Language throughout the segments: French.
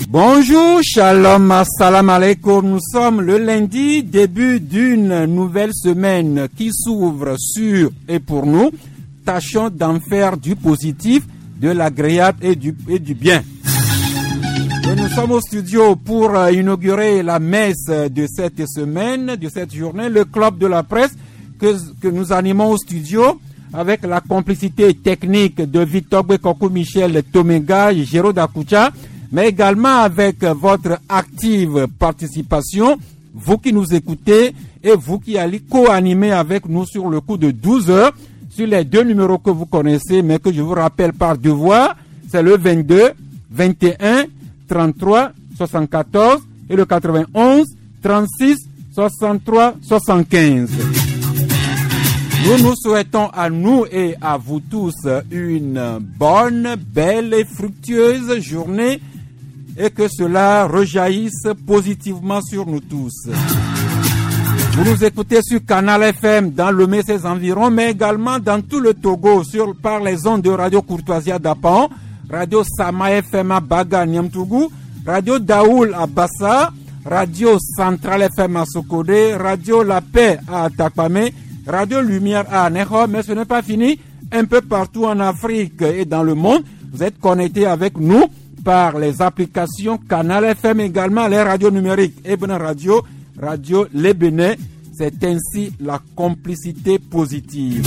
Bonjour, shalom, assalam alaikum. Nous sommes le lundi, début d'une nouvelle semaine qui s'ouvre sur et pour nous. Tâchons d'en faire du positif, de l'agréable et du bien. Et nous sommes au studio pour inaugurer la messe de cette semaine, de cette journée, le club de la presse que nous animons au studio avec la complicité technique de Victor Bekoko, Michel Tomega et Géraud Dakucha, mais également avec votre active participation, vous qui nous écoutez et vous qui allez co-animer avec nous sur le coup de 12 heures sur les deux numéros que vous connaissez, mais que je vous rappelle par devoir, c'est le 22, 21, 33, 74 et le 91, 36, 63, 75. Nous nous souhaitons à nous et à vous tous une bonne, belle et fructueuse journée et que cela rejaillisse positivement sur nous tous. Vous nous écoutez sur Canal FM dans Lomé et ses environs, mais également dans tout le Togo par les ondes de Radio Courtoisie à Dapan, Radio Sama FM à Baga Niamtougou, Radio Daoul à Bassa, Radio Centrale FM à Sokodé, Radio La Paix à Takpame, Radio Lumière à Neho, mais ce n'est pas fini. Un peu partout en Afrique et dans le monde, vous êtes connectés avec nous par les applications Canal FM, également les radios numériques Ebene Radio, Radio Les Bénin. C'est ainsi la complicité positive.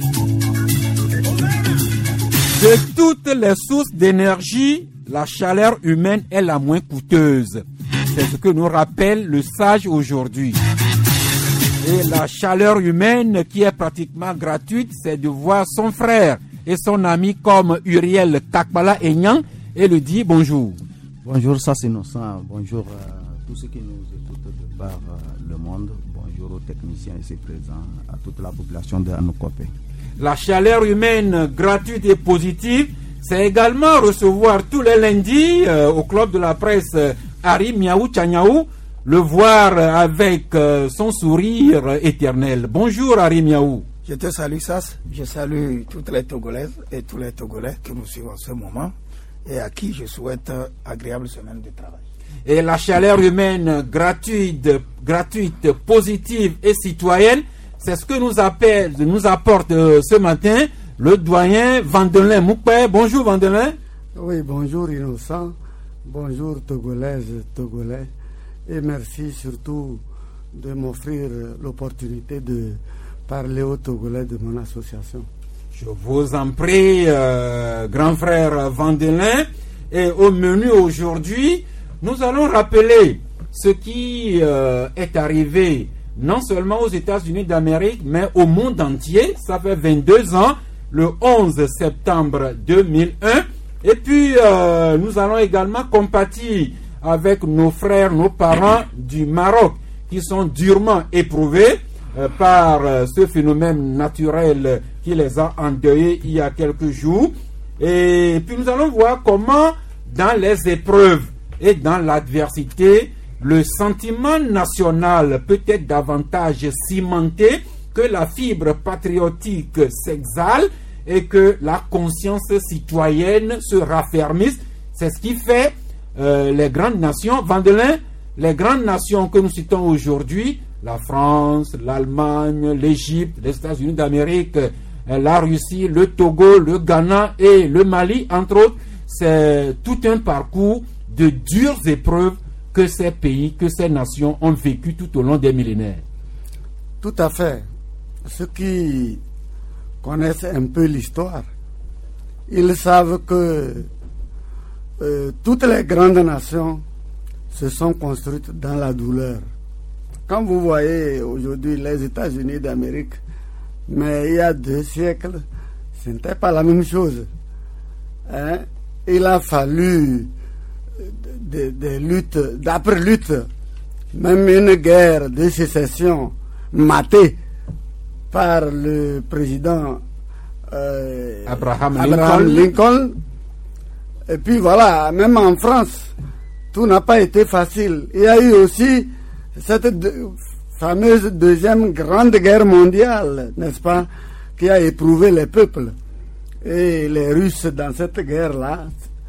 De toutes les sources d'énergie, la chaleur humaine est la moins coûteuse. C'est ce que nous rappelle le sage aujourd'hui. Et la chaleur humaine qui est pratiquement gratuite, c'est de voir son frère et son ami comme Uriel Takbala Enyan et lui dire bonjour. Bonjour, ça c'est innocent. Bonjour à tous ceux qui nous écoutent de par le monde. Bonjour aux techniciens ici présents, à toute la population de Anoukopé. La chaleur humaine gratuite et positive, c'est également recevoir tous les lundis au club de la presse Ari Miaou Tchaniaou, le voir avec son sourire éternel. Bonjour Ari Miaou. Je te salue Sas, je salue toutes les Togolaises et tous les Togolais qui nous suivent en ce moment et à qui je souhaite agréable semaine de travail. Et la chaleur humaine gratuite, positive et citoyenne, c'est ce que nous apporte ce matin le doyen Vandelin Moukpe. Bonjour Vandelin. Oui, bonjour Innocent, bonjour Togolaises, Togolais. Et merci surtout de m'offrir l'opportunité de parler aux Togolais de mon association. Je vous en prie, grand frère Vandelin. Et au menu aujourd'hui, nous allons rappeler ce qui est arrivé non seulement aux États-Unis d'Amérique, mais au monde entier. Ça fait 22 ans, le 11 septembre 2001. Et puis, nous allons également compatir avec nos frères, nos parents du Maroc qui sont durement éprouvés par ce phénomène naturel qui les a endeuillés il y a quelques jours. Et puis nous allons voir comment dans les épreuves et dans l'adversité, le sentiment national peut être davantage cimenté, que la fibre patriotique s'exhale et que la conscience citoyenne se raffermisse. C'est ce qui fait les grandes nations, Vandelin, les grandes nations que nous citons aujourd'hui, la France, l'Allemagne, l'Égypte, les États-Unis d'Amérique, la Russie, le Togo, le Ghana et le Mali, entre autres, c'est tout un parcours de dures épreuves que ces pays, que ces nations ont vécu tout au long des millénaires. Tout à fait. Ceux qui connaissent un peu l'histoire, ils savent que toutes les grandes nations se sont construites dans la douleur. Quand vous voyez aujourd'hui les États-Unis d'Amérique, mais il y a 2 siècles, ce n'était pas la même chose. Il a fallu des luttes, d'après luttes, même une guerre de sécession matée par le président Abraham Lincoln. Et puis voilà, même en France, tout n'a pas été facile. Il y a eu aussi cette fameuse deuxième grande guerre mondiale, n'est-ce pas, qui a éprouvé les peuples. Et les Russes, dans cette guerre-là,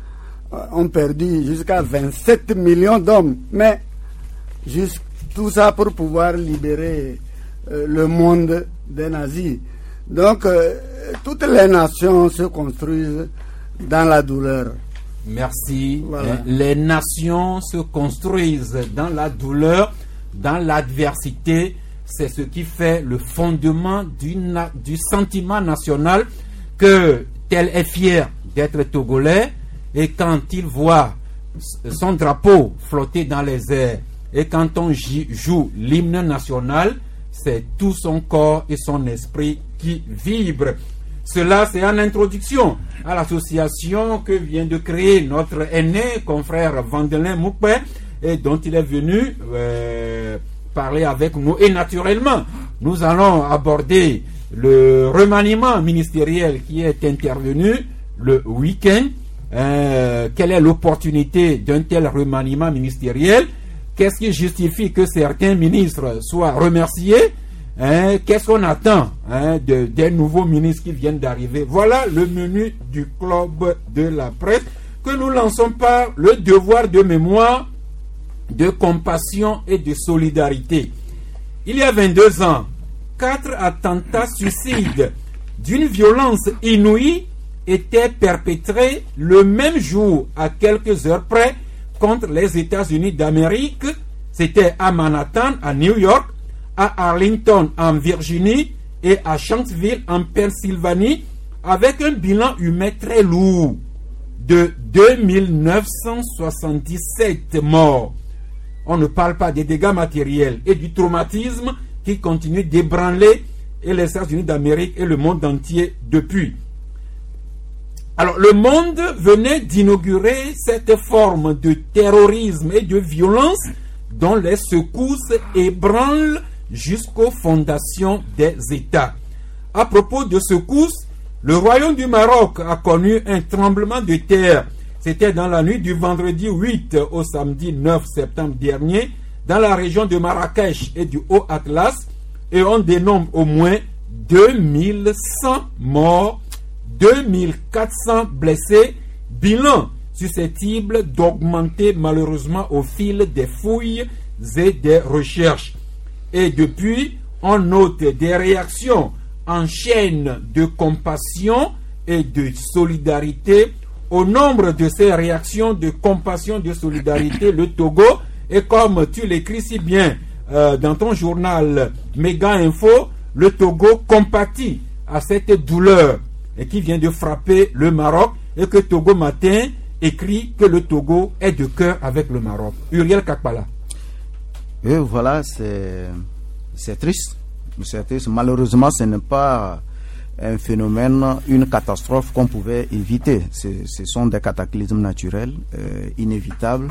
ont perdu jusqu'à 27 millions d'hommes. Mais juste tout ça pour pouvoir libérer le monde des nazis. Donc, toutes les nations se construisent dans la douleur. Merci. Voilà. Les nations se construisent dans la douleur, dans l'adversité. C'est ce qui fait le fondement du sentiment national que tel est fier d'être togolais, et quand il voit son drapeau flotter dans les airs et quand on joue l'hymne national, c'est tout son corps et son esprit qui vibrent. Cela, c'est en introduction à l'association que vient de créer notre aîné confrère Vandelin Moukpe, et dont il est venu parler avec nous. Et naturellement, nous allons aborder le remaniement ministériel qui est intervenu le week-end. Quelle est l'opportunité d'un tel remaniement ministériel? Qu'est-ce qui justifie que certains ministres soient remerciés? Qu'est-ce qu'on attend des nouveaux ministres qui viennent d'arriver? Voilà le menu du club de la presse que nous lançons par le devoir de mémoire, de compassion et de solidarité. Il y a 22 ans, 4 attentats suicides d'une violence inouïe étaient perpétrés le même jour, à quelques heures près, contre les États-Unis d'Amérique. C'était à Manhattan, à New York, à Arlington, en Virginie, et à Shanksville, en Pennsylvanie, avec un bilan humain très lourd de 2977 morts. On ne parle pas des dégâts matériels et du traumatisme qui continue d'ébranler les États-Unis d'Amérique et le monde entier depuis. Alors, le monde venait d'inaugurer cette forme de terrorisme et de violence dont les secousses ébranlent jusqu'aux fondations des États. À propos de secousses, le Royaume du Maroc a connu un tremblement de terre. C'était dans la nuit du vendredi 8 au samedi 9 septembre dernier, dans la région de Marrakech et du Haut-Atlas, et on dénombre au moins 2100 morts, 2400 blessés, bilan susceptible d'augmenter malheureusement au fil des fouilles et des recherches. Et depuis, on note des réactions en chaîne de compassion et de solidarité. Au nombre de ces réactions de compassion, de solidarité, le Togo, et comme tu l'écris si bien dans ton journal Méga Info, le Togo compatit à cette douleur et qui vient de frapper le Maroc, et que Togo Matin écrit que le Togo est de cœur avec le Maroc. Uriel Kakpala. Et voilà, c'est triste. C'est triste. Malheureusement, ce n'est pas un phénomène, une catastrophe qu'on pouvait éviter. Ce sont des cataclysmes naturels, inévitables.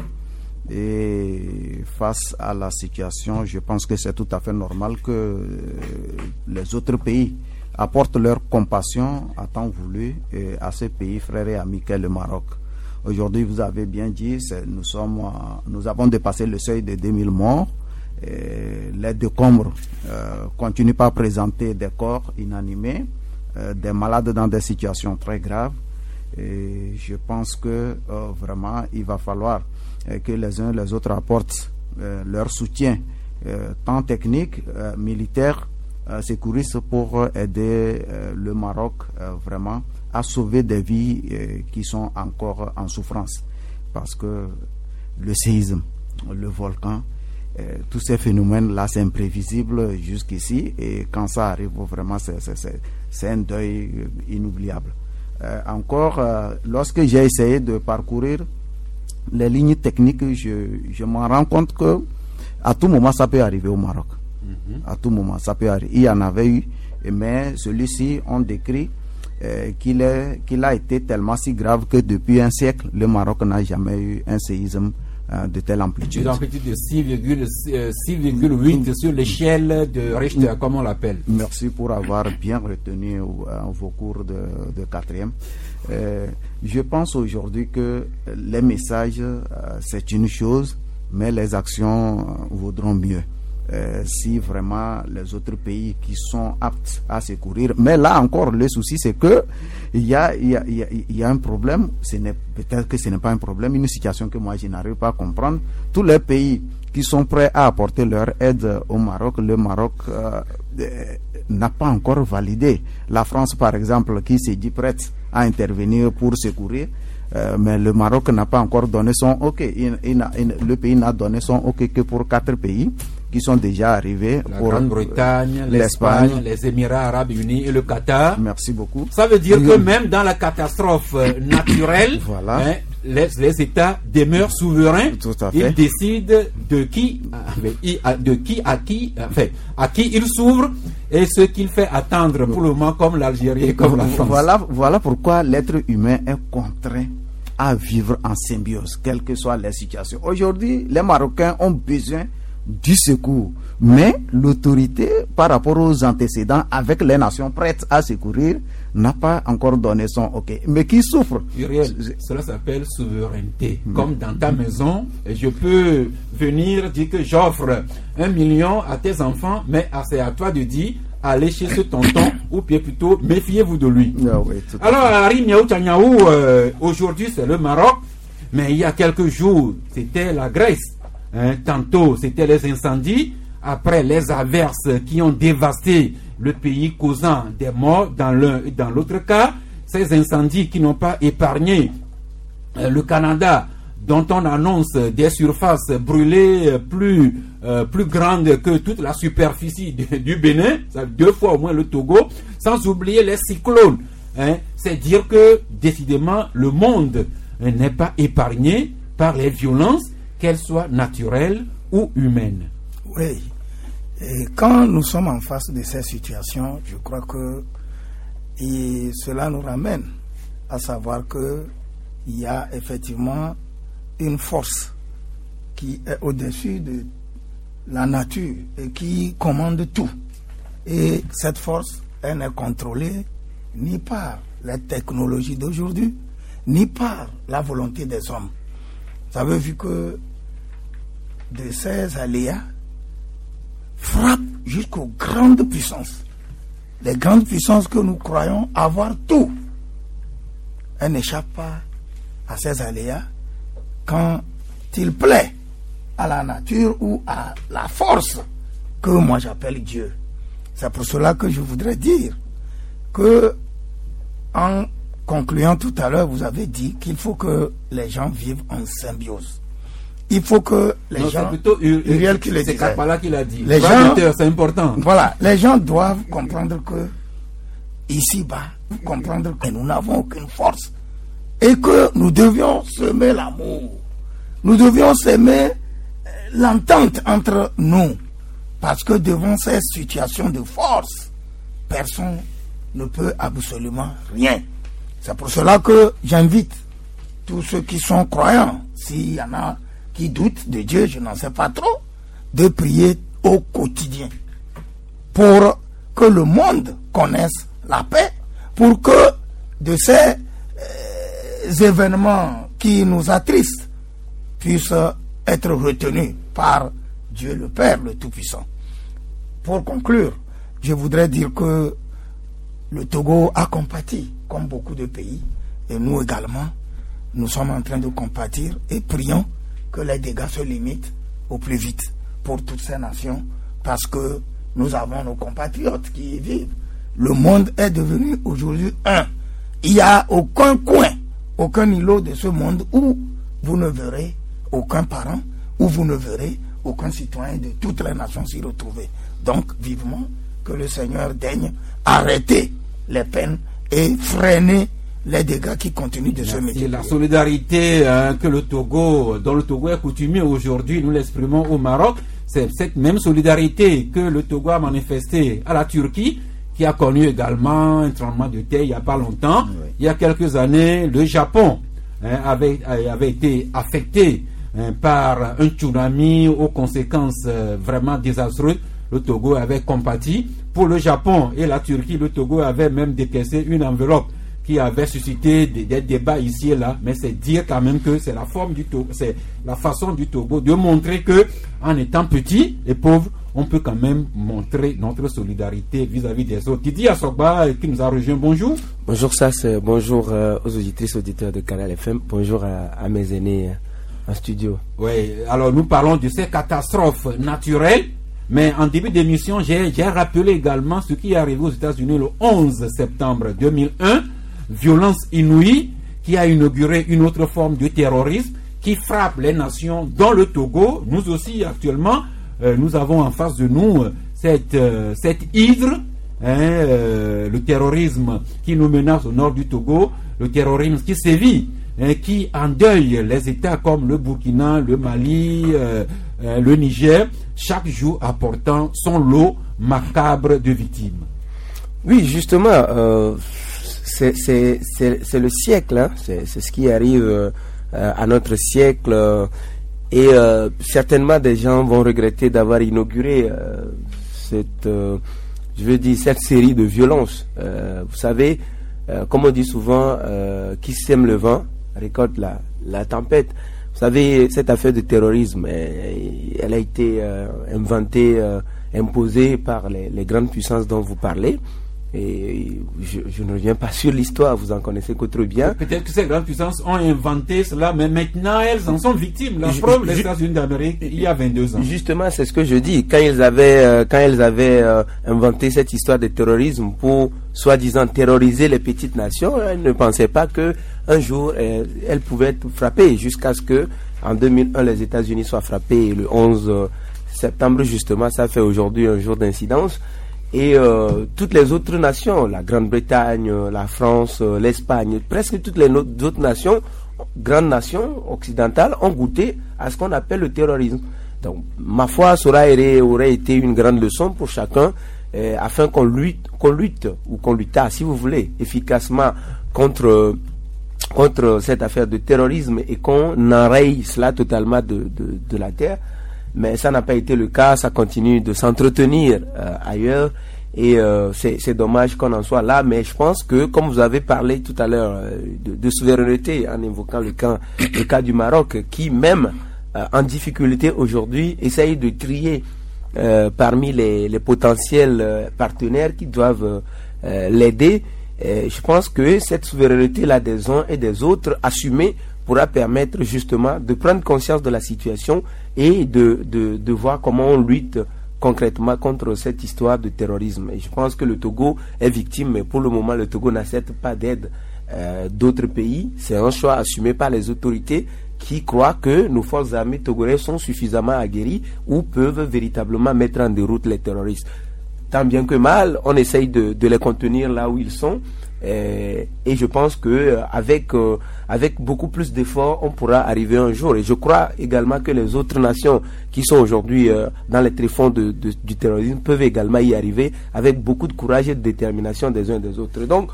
Et face à la situation, je pense que c'est tout à fait normal que les autres pays apportent leur compassion à temps voulu à ce pays frère et ami qu'est le Maroc. Aujourd'hui, vous avez bien dit, nous avons dépassé le seuil de 2000 morts. Les décombres continuent pas à présenter des corps inanimés, des malades dans des situations très graves. Et je pense que vraiment, il va falloir que les uns et les autres apportent leur soutien, tant technique, militaire, secouriste, pour aider le Maroc vraiment à sauver des vies qui sont encore en souffrance. Parce que le séisme, le volcan, tous ces phénomènes-là, c'est imprévisible jusqu'ici, et quand ça arrive, vraiment, c'est un deuil inoubliable. Encore, lorsque j'ai essayé de parcourir les lignes techniques, je m'en rends compte que à tout moment, ça peut arriver au Maroc. À tout moment, ça peut arriver. Il y en avait eu, mais celui-ci, on décrit qu'il a été tellement si grave que depuis un siècle, le Maroc n'a jamais eu un séisme de telle amplitude. Une amplitude de 6,8 sur l'échelle de Richter, comme on l'appelle. Merci pour avoir bien retenu vos cours de quatrième. Je pense aujourd'hui que les messages, c'est une chose, mais les actions vaudront mieux. si vraiment les autres pays qui sont aptes à secourir. Mais là encore, le souci, c'est que il y a un problème. Peut-être que ce n'est pas un problème, une situation que moi je n'arrive pas à comprendre. Tous les pays qui sont prêts à apporter leur aide au Maroc, le Maroc n'a pas encore validé. La France, par exemple, qui s'est dit prête à intervenir pour secourir, mais le Maroc n'a pas encore donné son OK. Le pays n'a donné son OK que pour 4 pays qui sont déjà arrivés. La Grande-Bretagne, l'Espagne, les Émirats Arabes Unis et le Qatar. Merci beaucoup. Ça veut dire que même dans la catastrophe naturelle, voilà. Les États demeurent souverains. Tout à fait. Ils décident à qui ils s'ouvrent et ce qu'il fait attendre pour le moment, comme l'Algérie et comme la France. Voilà pourquoi l'être humain est contraint à vivre en symbiose, quelles que soient les situations. Aujourd'hui, les Marocains ont besoin du secours, mais l'autorité par rapport aux antécédents avec les nations prêtes à secourir n'a pas encore donné son OK. Mais qui souffre? Uriel, cela s'appelle souveraineté. Comme dans ta maison, je peux venir dire que j'offre 1 million à tes enfants, mais c'est à toi de dire allez chez ce tonton ou bien plutôt méfiez-vous de lui. Oui, alors Harry Niaou Tchaniaou, aujourd'hui c'est le Maroc, mais il y a quelques jours c'était la Grèce. Tantôt c'était les incendies, après les averses qui ont dévasté le pays, causant des morts dans l'un et dans l'autre cas. Ces incendies qui n'ont pas épargné le Canada, dont on annonce des surfaces brûlées plus grandes que toute la superficie du Bénin, 2 fois au moins le Togo, sans oublier les cyclones. C'est dire que décidément le monde n'est pas épargné par les violences, qu'elles soient naturelles ou humaines. Oui. Et quand nous sommes en face de ces situations, je crois que cela nous ramène à savoir qu'il y a effectivement une force qui est au-dessus de la nature et qui commande tout. Et cette force, elle n'est contrôlée ni par les technologies d'aujourd'hui, ni par la volonté des hommes. Vous avez vu que de ces aléas frappent jusqu'aux grandes puissances. Les grandes puissances que nous croyons avoir tout, elles n'échappent pas à ces aléas quand il plaît à la nature ou à la force que moi j'appelle Dieu. C'est pour cela que je voudrais dire que, en concluant tout à l'heure, vous avez dit qu'il faut que les gens vivent en symbiose. Il faut que les gens... C'est plutôt Uriel qui le disait. C'est Kapala qui l'a dit. Les gens, c'est important. Voilà, les gens doivent comprendre que ici-bas, comprendre que nous n'avons aucune force et que nous devions semer l'amour. Nous devions semer l'entente entre nous, parce que devant ces situations de force, personne ne peut absolument rien. C'est pour cela que j'invite tous ceux qui sont croyants, s'il y en a qui doutent de Dieu, je n'en sais pas trop, de prier au quotidien pour que le monde connaisse la paix, pour que de ces événements qui nous attristent puissent être retenus par Dieu le Père, le Tout-Puissant. Pour conclure, je voudrais dire que le Togo a compati, comme beaucoup de pays, et nous également, nous sommes en train de compatir et prions que les dégâts se limitent au plus vite pour toutes ces nations, parce que nous avons nos compatriotes qui y vivent. Le monde est devenu aujourd'hui un. Il n'y a aucun coin, aucun îlot de ce monde où vous ne verrez aucun parent, où vous ne verrez aucun citoyen de toutes les nations s'y retrouver. Donc, vivement que le Seigneur daigne arrêter les peines et freiner les dégâts qui continuent de se multiplier. La solidarité que le Togo, dont le Togo est coutumier aujourd'hui, nous l'exprimons au Maroc. C'est cette même solidarité que le Togo a manifestée à la Turquie, qui a connu également un tremblement de terre il n'y a pas longtemps. Oui. Il y a quelques années, le Japon avait été affecté par un tsunami aux conséquences vraiment désastreuses. Le Togo avait compati. Pour le Japon et la Turquie, le Togo avait même décaissé une enveloppe qui avait suscité des débats ici et là, mais c'est dire quand même que c'est la forme du Togo, c'est la façon du Togo de montrer que en étant petit et pauvre, on peut quand même montrer notre solidarité vis-à-vis des autres. Didi Assogba qui nous a rejoint, bonjour. Bonjour Sass, bonjour aux auditrices, auditeurs de Canal FM, bonjour à mes aînés en studio. Oui, alors nous parlons de ces catastrophes naturelles, mais en début d'émission, j'ai rappelé également ce qui est arrivé aux États-Unis le 11 septembre 2001, violence inouïe qui a inauguré une autre forme de terrorisme qui frappe les nations, dont le Togo. Nous aussi actuellement, nous avons en face de nous cette hydre, le terrorisme qui nous menace au nord du Togo, le terrorisme qui sévit, qui endeuille les États comme le Burkina, le Mali, le Niger, chaque jour apportant son lot macabre de victimes. Oui, justement, c'est le siècle, hein, c'est ce qui arrive à notre siècle. Et certainement des gens vont regretter d'avoir inauguré cette série de violences. Vous savez, comme on dit souvent, qui sème le vent récolte la tempête. Vous savez, cette affaire de terrorisme, elle a été inventée, imposée par les grandes puissances dont vous parlez. Et je ne reviens pas sur l'histoire, vous en connaissez que trop bien. Peut-être que ces grandes puissances ont inventé cela, mais maintenant elles en sont victimes. La preuve, les États-Unis d'Amérique, il y a 22 ans. Justement, c'est ce que je dis. Quand elles avaient inventé cette histoire de terrorisme pour soi-disant terroriser les petites nations, elles ne pensaient pas que un jour elles pouvaient être frappées, jusqu'à ce que en 2001 les États-Unis soient frappés. Et le 11 septembre, justement, ça fait aujourd'hui un jour d'incidence. Et toutes les autres nations, la Grande-Bretagne, la France, l'Espagne, presque toutes les autres nations, grandes nations occidentales, ont goûté à ce qu'on appelle le terrorisme. Donc, ma foi, cela aurait été une grande leçon pour chacun, afin qu'on lutte, ou qu'on luttât, si vous voulez, efficacement contre cette affaire de terrorisme et qu'on enraye cela totalement de la terre. Mais ça n'a pas été le cas, ça continue de s'entretenir ailleurs et c'est dommage qu'on en soit là, mais je pense que comme vous avez parlé tout à l'heure de souveraineté en évoquant le cas du Maroc qui même en difficulté aujourd'hui essaye de trier parmi les potentiels partenaires qui doivent l'aider. Je pense que cette souveraineté-là des uns et des autres assumée pourra permettre justement de prendre conscience de la situation et de voir comment on lutte concrètement contre cette histoire de terrorisme. Et je pense que le Togo est victime, mais pour le moment, le Togo n'accepte pas d'aide d'autres pays. C'est un choix assumé par les autorités qui croient que nos forces armées togolaises sont suffisamment aguerries ou peuvent véritablement mettre en déroute les terroristes. Tant bien que mal, on essaye de les contenir là où ils sont. Et je pense que avec beaucoup plus d'efforts, on pourra arriver un jour. Et je crois également que les autres nations qui sont aujourd'hui dans les tréfonds du terrorisme peuvent également y arriver avec beaucoup de courage et de détermination des uns et des autres. Donc,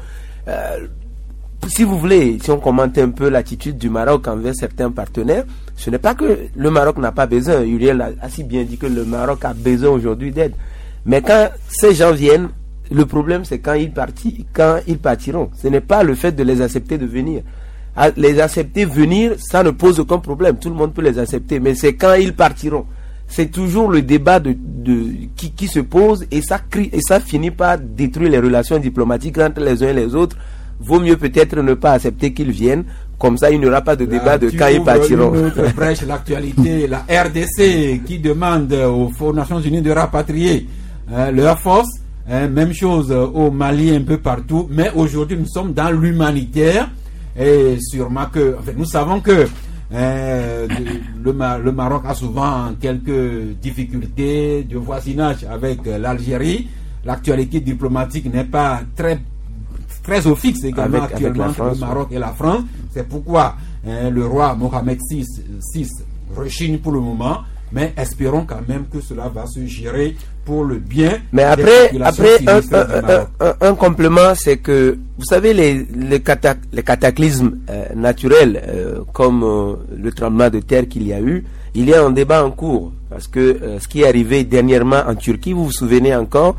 si vous voulez, si on commente un peu l'attitude du Maroc envers certains partenaires, ce n'est pas que le Maroc n'a pas besoin. Uriel a si bien dit que le Maroc a besoin aujourd'hui d'aide. Mais quand ces gens viennent, le problème c'est quand ils partiront. Ce n'est pas le fait de les accepter de venir. Les accepter venir, ça ne pose aucun problème. Tout le monde peut les accepter. Mais c'est quand ils partiront. C'est toujours le débat qui se pose et ça finit par détruire les relations diplomatiques entre les uns et les autres. Vaut mieux peut-être ne pas accepter qu'ils viennent. Comme ça, il n'y aura pas de débat de quand ils partiront. Une autre brèche, l'actualité, la RDC qui demande aux Nations Unies de rapatrier leurs forces. Même chose au Mali, un peu partout. Mais aujourd'hui, nous sommes dans l'humanitaire. Et sûrement que... En fait, nous savons que le Maroc a souvent quelques difficultés de voisinage avec l'Algérie. L'actualité diplomatique n'est pas très au fixe également actuellement entre le Maroc et la France. C'est pourquoi le roi Mohamed VI rechigne pour le moment. Mais espérons quand même que cela va se gérer pour le bien. Mais après un complément, c'est que, vous savez, les cataclysmes naturels, comme le tremblement de terre qu'il y a eu, il y a un débat en cours. Parce que ce qui est arrivé dernièrement en Turquie, vous vous souvenez encore,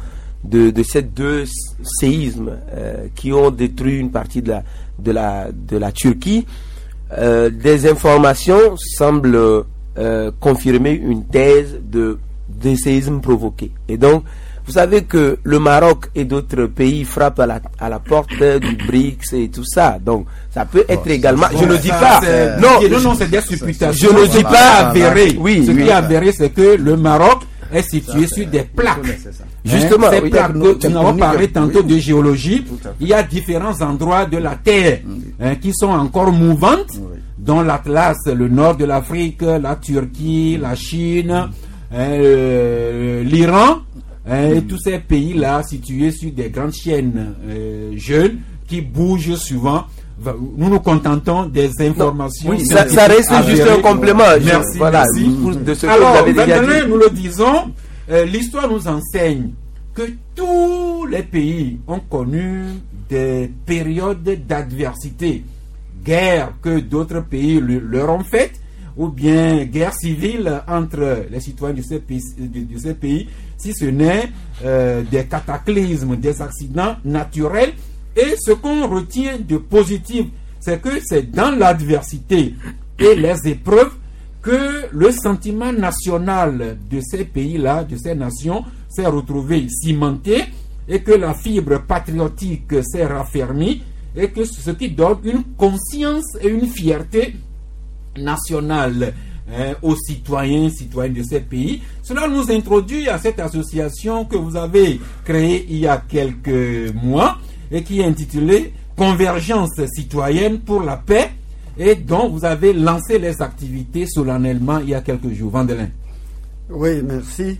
de ces deux séismes qui ont détruit une partie de la Turquie, des informations semblent confirmer une thèse de séismes provoqués. Et donc, vous savez que le Maroc et d'autres pays frappent à la porte du BRICS et tout ça. Donc, ça peut être également... je ne dis pas... Non, c'est des supputations. Je ne dis pas avéré. Ce qui est avéré, c'est que le Maroc est situé sur des plaques. Justement, ces plaques, nous avons parlé tantôt de géologie. Il y a différents endroits de la Terre qui sont encore mouvantes, dont l'Atlas, le nord de l'Afrique, la Turquie, la Chine, l'Iran, et tous ces pays-là situés sur des grandes chaînes jeunes qui bougent souvent. Nous nous contentons des informations. Oui, ça reste juste un complément. Merci. Voilà, merci. De ce Alors, que vous avez déjà dit. nous le disons, l'histoire nous enseigne que tous les pays ont connu des périodes d'adversité. Guerre que d'autres pays leur ont faites, ou bien guerre civile entre les citoyens de ces pays, si ce n'est des cataclysmes, des accidents naturels. Et ce qu'on retient de positif, c'est que c'est dans l'adversité et les épreuves que le sentiment national de ces pays-là, de ces nations, s'est retrouvé cimenté et que la fibre patriotique s'est raffermie et que ce qui donne une conscience et une fierté nationale aux citoyennes de ces pays. Cela nous introduit à cette association que vous avez créée il y a quelques mois et qui est intitulée Convergence citoyenne pour la paix et dont vous avez lancé les activités solennellement il y a quelques jours. Vandelin. Oui, merci.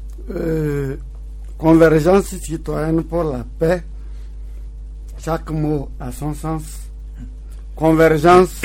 Convergence citoyenne pour la paix, chaque mot a son sens. Convergence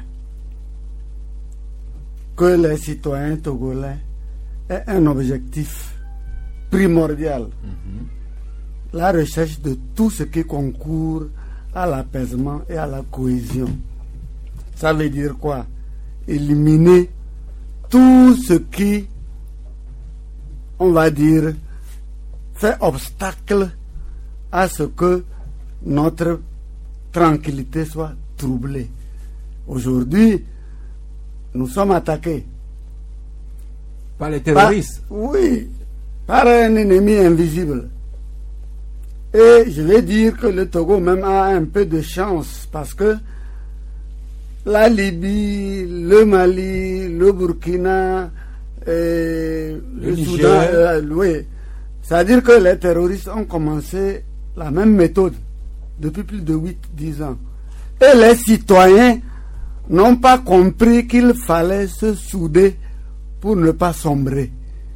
que les citoyens togolais est un objectif primordial. La recherche de tout ce qui concourt à l'apaisement et à la cohésion. Ça veut dire quoi? Éliminer tout ce qui, on va dire, fait obstacle à ce que notre tranquillité soit troublée. Aujourd'hui, nous sommes attaqués par les terroristes. Oui, par un ennemi invisible. Et je vais dire que le Togo même a un peu de chance parce que la Libye, le Mali, le Burkina, le Soudan, oui. C'est-à-dire que les terroristes ont commencé la même méthode depuis plus de 8-10 ans. Et les citoyens n'ont pas compris qu'il fallait se souder pour ne pas sombrer.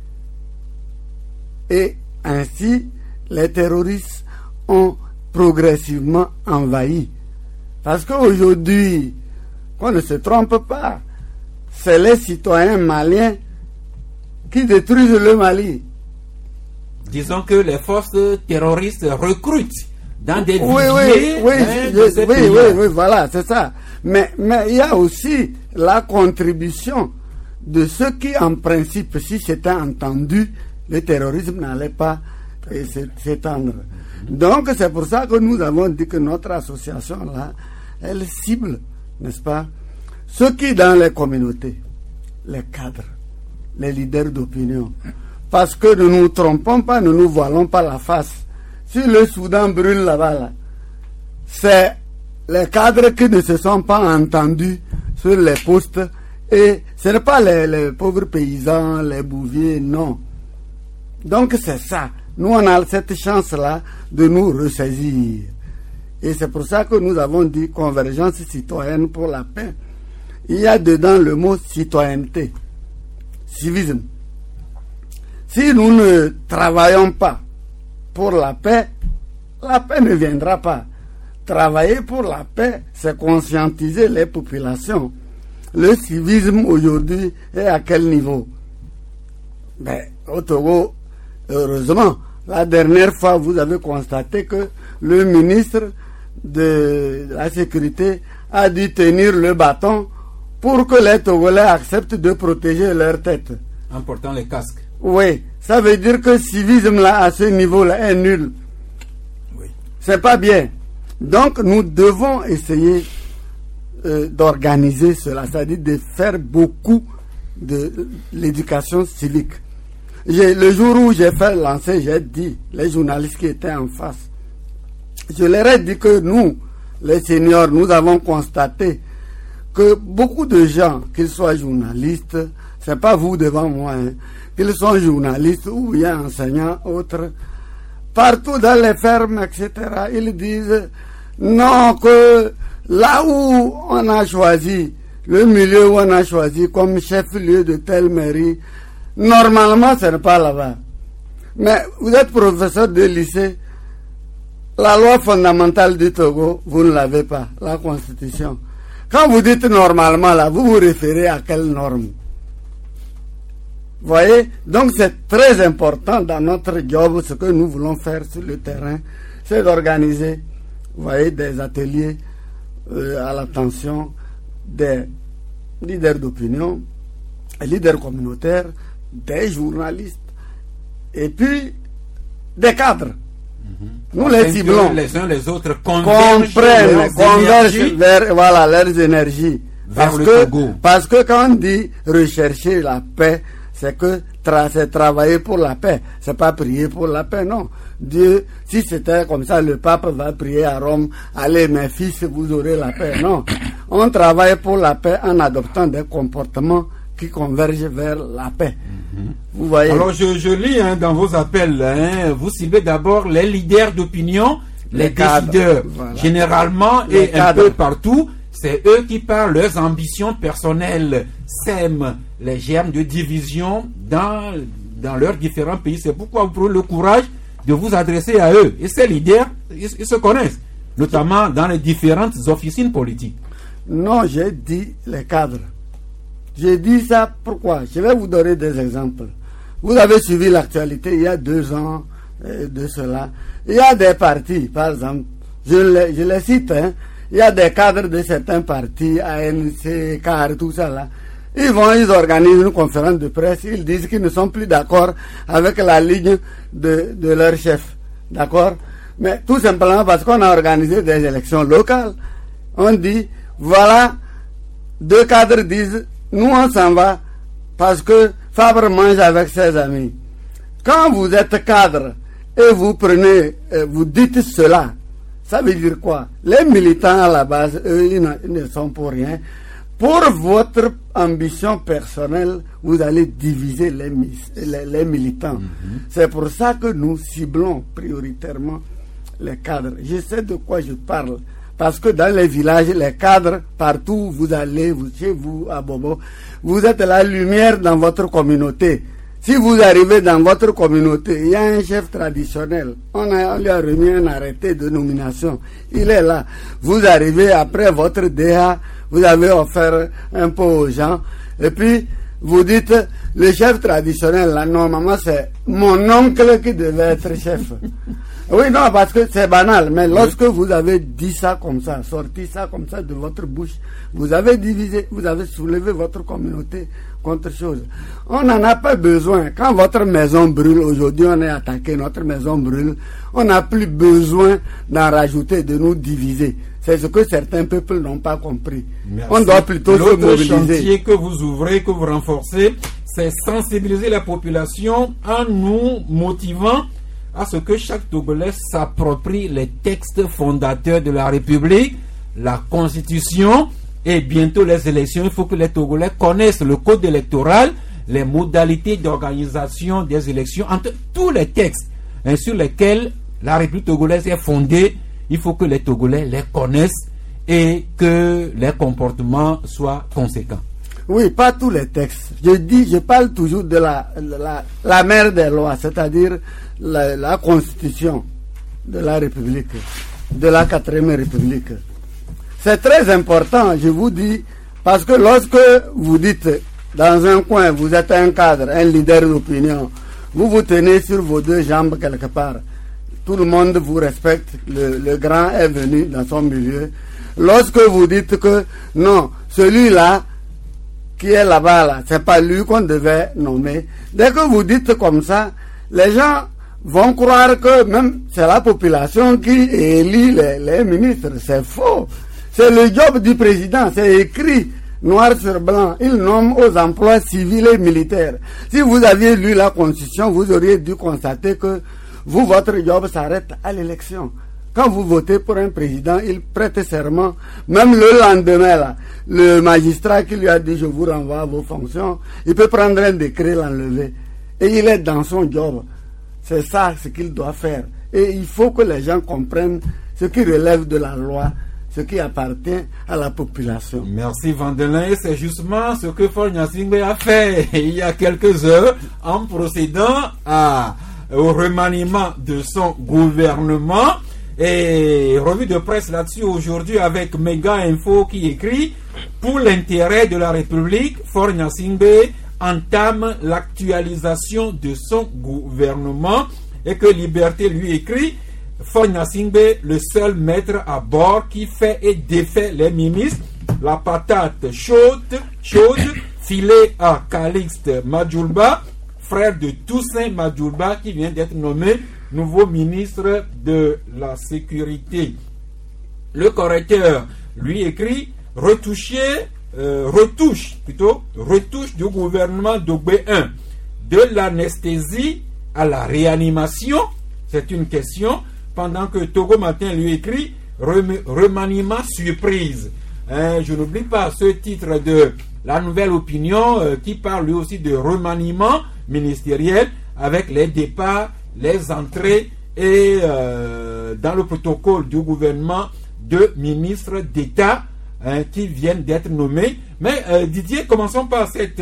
Et ainsi, les terroristes ont progressivement envahi. Parce qu'aujourd'hui, qu'on ne se trompe pas, c'est les citoyens maliens qui détruisent le Mali. Disons que les forces terroristes recrutent dans des viviers. Oui, voilà, c'est ça. Mais il y a aussi la contribution de ceux qui, en principe, si c'était entendu, le terrorisme n'allait pas s'étendre. Donc, c'est pour ça que nous avons dit que notre association-là, elle cible, n'est-ce pas, ceux qui, dans les communautés, les cadres, les leaders d'opinion, parce que ne nous trompons pas, ne nous voilons pas la face. Si le Soudan brûle là-bas, là, c'est les cadres qui ne se sont pas entendus sur les postes et ce n'est pas les pauvres paysans, les bouviers, non. Donc c'est ça. Nous, on a cette chance-là de nous ressaisir. Et c'est pour ça que nous avons dit convergence citoyenne pour la paix. Il y a dedans le mot citoyenneté, civisme. Si nous ne travaillons pas pour la paix ne viendra pas. Travailler pour la paix, c'est conscientiser les populations. Le civisme aujourd'hui est à quel niveau? Au Togo, heureusement, la dernière fois, vous avez constaté que le ministre de la Sécurité a dû tenir le bâton pour que les Togolais acceptent de protéger leur tête. En portant les casques. Oui, ça veut dire que le civisme là, à ce niveau-là, est nul. Oui. C'est pas bien. Donc, nous devons essayer d'organiser cela, c'est-à-dire de faire beaucoup de l'éducation civique. Le jour où j'ai fait lancer, j'ai dit, les journalistes qui étaient en face, je leur ai dit que nous, les seniors, nous avons constaté que beaucoup de gens, qu'ils soient journalistes, c'est pas vous devant moi, hein, qu'ils soient journalistes ou il y a enseignants, autres, partout dans les fermes, etc., ils disent non, que là où on a choisi, le milieu où on a choisi comme chef-lieu de telle mairie, normalement ce n'est pas là-bas. Mais vous êtes professeur de lycée, la loi fondamentale du Togo, vous ne l'avez pas, la constitution. Quand vous dites normalement là, vous vous référez à quelle norme? Vous voyez? Donc c'est très important dans notre job, ce que nous voulons faire sur le terrain, c'est d'organiser, vous voyez, des ateliers à l'attention des leaders d'opinion, des leaders communautaires, des journalistes, et puis des cadres. Nous les ciblons. Les uns les autres convergent vers voilà, leurs énergies. Parce que quand on dit rechercher la paix, c'est que c'est travailler pour la paix. C'est pas prier pour la paix, non. Dieu, si c'était comme ça, le pape va prier à Rome, allez mes fils, vous aurez la paix. Non. On travaille pour la paix en adoptant des comportements qui convergent vers la paix. Vous voyez. Alors je lis dans vos appels, vous ciblez d'abord les leaders d'opinion, les décideurs, voilà. Généralement les et cadres. Un peu partout, c'est eux qui par leurs ambitions personnelles sèment les germes de division dans leurs différents pays. C'est pourquoi vous prenez le courage de vous adresser à eux. Et ces leaders, ils se connaissent, notamment dans les différentes officines politiques. Non, j'ai dit les cadres. J'ai dit ça pourquoi? Je vais vous donner des exemples. Vous avez suivi l'actualité il y a 2 ans de cela. Il y a des partis, par exemple, je les cite, hein, il y a des cadres de certains partis, ANC, CAR, tout ça là. Ils organisent une conférence de presse, ils disent qu'ils ne sont plus d'accord avec la ligne de leur chef. D'accord? Mais tout simplement parce qu'on a organisé des élections locales. On dit, voilà, 2 cadres disent, nous on s'en va parce que Fabre mange avec ses amis. Quand vous êtes cadre et vous prenez, vous dites cela, ça veut dire quoi? Les militants à la base, eux, ils ne sont pour rien. Pour votre ambition personnelle, vous allez diviser les militants. C'est pour ça que nous ciblons prioritairement les cadres. Je sais de quoi je parle. Parce que dans les villages, les cadres, partout où vous allez, chez vous, à Bobo, vous êtes la lumière dans votre communauté. Si vous arrivez dans votre communauté, il y a un chef traditionnel. On lui a remis un arrêté de nomination. Il est là. Vous arrivez après votre DA, vous avez offert un peu aux gens. Et puis, vous dites, le chef traditionnel, là, normalement, c'est mon oncle qui devait être chef. Oui, non, parce que c'est banal, mais lorsque vous avez dit ça comme ça, sorti ça comme ça de votre bouche, vous avez divisé, vous avez soulevé votre communauté contre chose. On n'en a pas besoin. Quand votre maison brûle, aujourd'hui on est attaqué, notre maison brûle, on n'a plus besoin d'en rajouter, de nous diviser. C'est ce que certains peuples n'ont pas compris. Merci. On doit plutôt se mobiliser. L'autre chantier que vous ouvrez, que vous renforcez, c'est sensibiliser la population en nous motivant à ce que chaque Togolais s'approprie les textes fondateurs de la République, la Constitution et bientôt les élections. Il faut que les Togolais connaissent le code électoral, les modalités d'organisation des élections, entre tous les textes sur lesquels la République togolaise est fondée. Il faut que les Togolais les connaissent et que les comportements soient conséquents. Oui, pas tous les textes. Je parle toujours de la mère des lois, c'est-à-dire la Constitution de la République, de la 4e République. C'est très important, je vous dis, parce que lorsque vous dites, dans un coin, vous êtes un cadre, un leader d'opinion, vous vous tenez sur vos 2 jambes quelque part, tout le monde vous respecte, le grand est venu dans son milieu. Lorsque vous dites que, non, celui-là, qui est là-bas, là, c'est pas lui qu'on devait nommer. Dès que vous dites comme ça, les gens vont croire que même c'est la population qui élit les ministres. C'est faux. C'est le job du président. C'est écrit noir sur blanc. Il nomme aux emplois civils et militaires. Si vous aviez lu la Constitution, vous auriez dû constater que votre job s'arrête à l'élection. Quand vous votez pour un président, il prête serment. Même le lendemain, là, le magistrat qui lui a dit « je vous renvoie à vos fonctions », il peut prendre un décret, l'enlever. Et il est dans son job. C'est ça ce qu'il doit faire. Et il faut que les gens comprennent ce qui relève de la loi, ce qui appartient à la population. Merci Vandelin. Et c'est justement ce que Faure Gnassingbé a fait il y a quelques heures en procédant au remaniement de son gouvernement. Et revue de presse là-dessus aujourd'hui avec Mega Info qui écrit « Pour l'intérêt de la République, Faure Gnassingbé entame l'actualisation de son gouvernement » et que Liberté lui écrit « Faure Gnassingbé, le seul maître à bord qui fait et défait les ministres, la patate chaude, filée à Calixte Madjoulba, frère de Toussaint Madjoulba qui vient d'être nommé nouveau ministre de la Sécurité. » Le correcteur lui écrit retouche du gouvernement d'Ogbé 1 de l'anesthésie à la réanimation. C'est une question. Pendant que Togo Matin lui écrit remaniement surprise. Je n'oublie pas ce titre de La Nouvelle Opinion qui parle lui aussi de remaniement ministériel avec les départs, les entrées et dans le protocole du gouvernement de ministres d'État qui viennent d'être nommés. Mais Didier, commençons par cet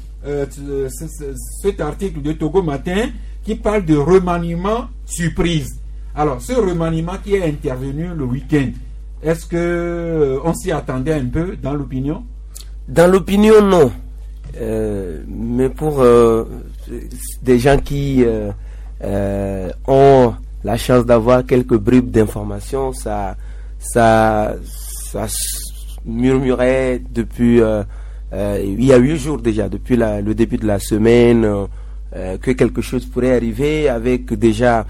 article de Togo Matin qui parle de remaniement surprise. Alors, ce remaniement qui est intervenu le week-end, est-ce qu'on s'y attendait un peu dans l'opinion? Dans l'opinion, non. Mais pour des gens qui ont la chance d'avoir quelques bribes d'informations, ça murmurait depuis il y a 8 jours déjà, depuis le début de la semaine, que quelque chose pourrait arriver avec déjà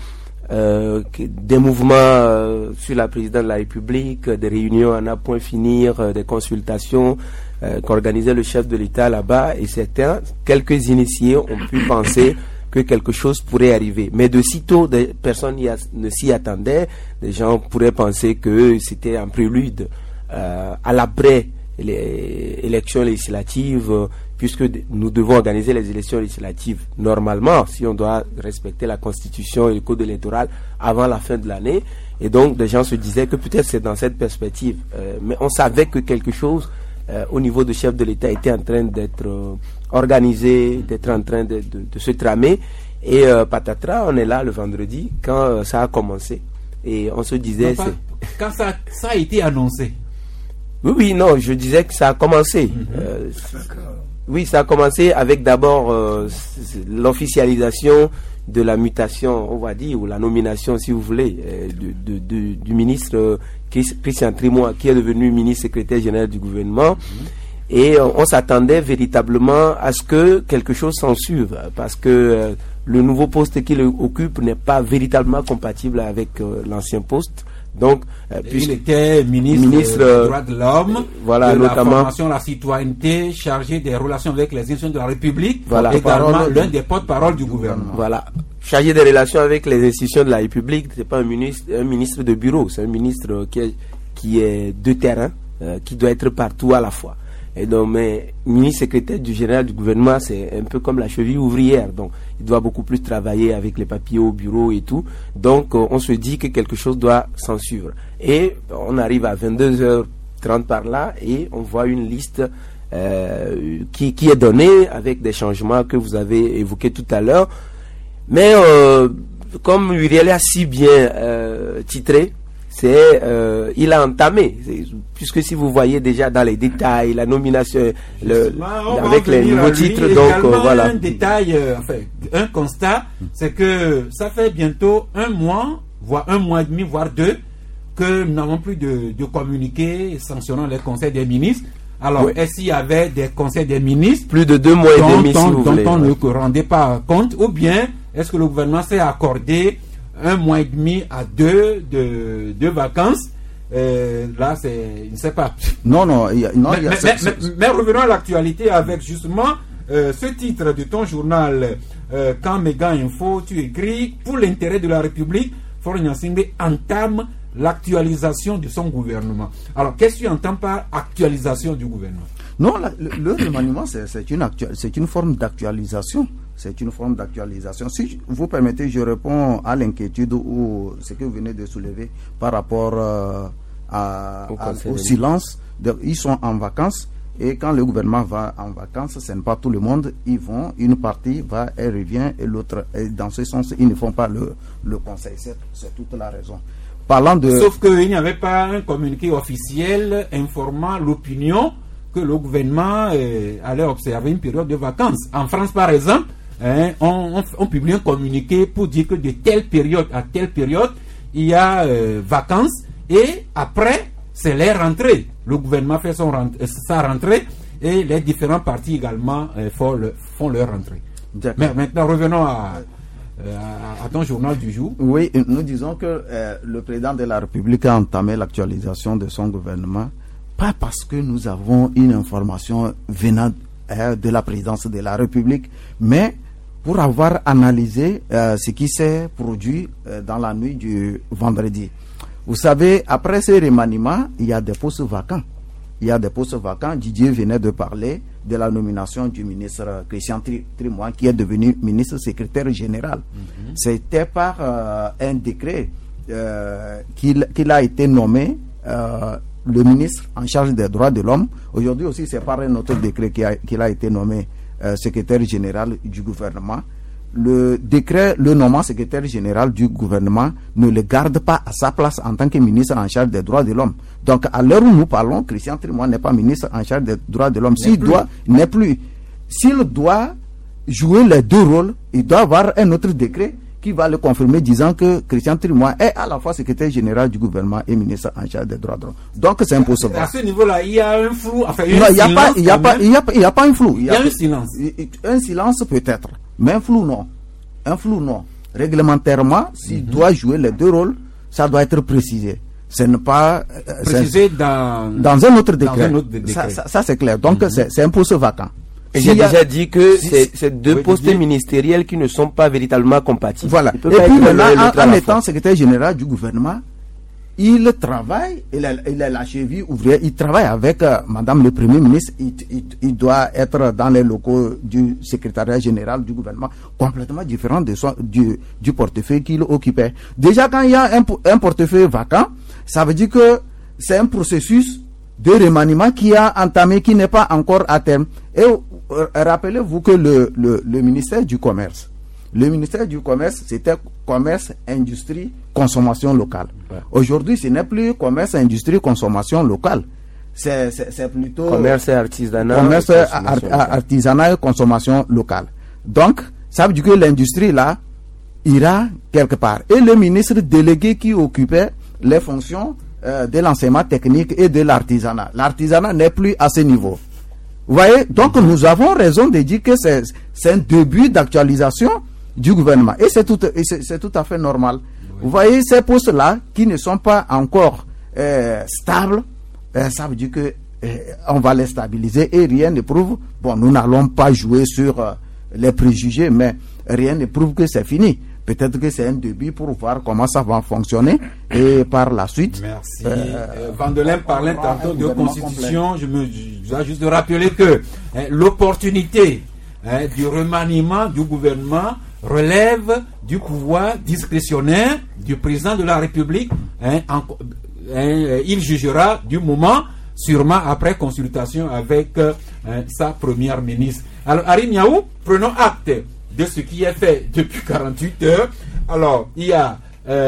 des mouvements sur la présidente de la République, des réunions à n'a point finir, des consultations qu'organisait le chef de l'État là-bas, et quelques initiés ont pu penser que quelque chose pourrait arriver. Mais de sitôt, des personnes ne s'y attendaient. Des gens pourraient penser que c'était un prélude à l'après les élections législatives, puisque nous devons organiser les élections législatives normalement, si on doit respecter la Constitution et le Code électoral avant la fin de l'année. Et donc, des gens se disaient que peut-être c'est dans cette perspective. Mais on savait que quelque chose au niveau du chef de l'État était en train d'être organisé, d'être en train de se tramer. Et patatras, on est là le vendredi quand ça a commencé. Et on se disait... Quand ça a été annoncé. Oui, non, je disais que ça a commencé. Oui, ça a commencé avec d'abord l'officialisation de la mutation, on va dire, ou la nomination, si vous voulez, du ministre Christian Trimois, qui est devenu ministre secrétaire général du gouvernement. Et on s'attendait véritablement à ce que quelque chose s'en suive, parce que le nouveau poste qu'il occupe n'est pas véritablement compatible avec l'ancien poste. Donc, il était ministre des droits de l'homme, voilà, de notamment, la formation, la citoyenneté, chargé des relations avec les institutions de la République, voilà, également l'un des porte-parole du gouvernement. Voilà, chargé des relations avec les institutions de la République, c'est pas un ministre de bureau, c'est un ministre qui est de terrain, qui doit être partout à la fois. Et donc, mais ministre secrétaire du général du gouvernement, c'est un peu comme la cheville ouvrière. Donc, il doit beaucoup plus travailler avec les papiers au bureau et tout. Donc, on se dit que quelque chose doit s'en suivre. Et on arrive à 22h30 par là et on voit une liste qui est donnée avec des changements que vous avez évoqués tout à l'heure. Mais comme Uriel a si bien titré, il a entamé, puisque si vous voyez déjà dans les détails, la nomination, avec les nouveaux titres, donc voilà. Un détail, un constat, c'est que ça fait bientôt 1 mois, voire 1 mois et demi, voire 2, que nous n'avons plus de communiqué sanctionnant les conseils des ministres. Alors, Oui. est-ce qu'il y avait des conseils des ministres Plus de 2 mois et demi, si vous voulez. dont on ne rendait pas compte, ou bien est-ce que le gouvernement s'est accordé 1 mois et demi à 2 de vacances? Là, je ne sais pas. Non, Mais revenons à l'actualité avec justement ce titre de ton journal. Quand Méga Info, tu écris: pour l'intérêt de la République, Faure Gnassingbé entame l'actualisation de son gouvernement. Alors, qu'est-ce que tu entends par actualisation du gouvernement? Non, le remaniement, c'est une forme d'actualisation. C'est une forme d'actualisation. Si vous permettez, je réponds à l'inquiétude ou ce que vous venez de soulever par rapport au silence. Ils sont en vacances, et quand le gouvernement va en vacances, ce n'est pas tout le monde. Ils vont, une partie va et revient, et l'autre. Et dans ce sens, ils ne font pas le conseil. C'est toute la raison. Sauf qu'il n'y avait pas un communiqué officiel informant l'opinion que le gouvernement allait observer une période de vacances. En France, par exemple, on publie un communiqué pour dire que de telle période à telle période, il y a vacances, et après, c'est les rentrées. Le gouvernement fait sa rentrée, et les différents partis également font leur rentrée. Mais maintenant, revenons à ton journal du jour. Oui, nous disons que le président de la République a entamé l'actualisation de son gouvernement, pas parce que nous avons une information venant de la présidence de la République, mais pour avoir analysé ce qui s'est produit dans la nuit du vendredi. Vous savez, après ce remaniement, il y a des postes vacants. Didier venait de parler de la nomination du ministre Christian Trimoine, qui est devenu ministre secrétaire général. C'était par un décret qu'il a été nommé le ministre en charge des droits de l'homme. Aujourd'hui aussi, c'est par un autre décret qu'il a été nommé secrétaire général du gouvernement. Le décret le nommant secrétaire général du gouvernement ne le garde pas à sa place en tant que ministre en charge des droits de l'homme. Donc, à l'heure où nous parlons, Christian Trimoine n'est pas ministre en charge des droits de l'homme. S'il doit jouer les deux rôles, il doit avoir un autre décret qui va le confirmer, disant que Christian Trimoine est à la fois secrétaire général du gouvernement et ministre en charge des droits de l'homme. Donc, c'est impossible. À ce niveau-là, il y a un flou. Enfin, il n'y a pas un flou. Il y a un silence. Un silence peut-être, mais un flou non. Réglementairement, s'il doit jouer les deux rôles, ça doit être précisé. Ce n'est pas précisé dans un autre décret. Ça c'est clair. Donc, c'est un poste vacant. Et j'ai déjà dit que c'est deux postes ministériels qui ne sont pas véritablement compatibles. Voilà. Et puis maintenant, en étant secrétaire général du gouvernement, il travaille, il est la cheville ouvrière, il travaille avec Madame le Premier ministre. Il doit être dans les locaux du secrétariat général du gouvernement, complètement différent du portefeuille qu'il occupait. Déjà, quand il y a un portefeuille vacant, ça veut dire que c'est un processus de remaniement qui a entamé, qui n'est pas encore à terme. Et rappelez-vous que le ministère du Commerce, c'était commerce, industrie, consommation locale. Ouais. Aujourd'hui, ce n'est plus commerce, industrie, consommation locale. C'est plutôt commerce et artisanat. Artisanat et consommation locale. Donc, ça veut dire que l'industrie là ira quelque part. Et le ministre délégué qui occupait les fonctions de l'enseignement technique et de l'artisanat. L'artisanat n'est plus à ce niveau. Vous voyez, donc nous avons raison de dire que c'est un début d'actualisation du gouvernement. Et c'est tout à fait normal. Oui. Vous voyez, ces postes-là qui ne sont pas encore stables, ça veut dire que on va les stabiliser et rien ne prouve. Bon, nous n'allons pas jouer sur les préjugés, mais rien ne prouve que c'est fini. Peut-être que c'est un début pour voir comment ça va fonctionner et par la suite. Merci. Vandelin parlait tantôt de constitution. Je dois juste rappeler que l'opportunité du remaniement du gouvernement relève du pouvoir discrétionnaire du président de la République. Il jugera du moment, sûrement après consultation avec sa première ministre. Alors, Harry Miaou, prenons acte de ce qui est fait depuis 48 heures. Alors, il y a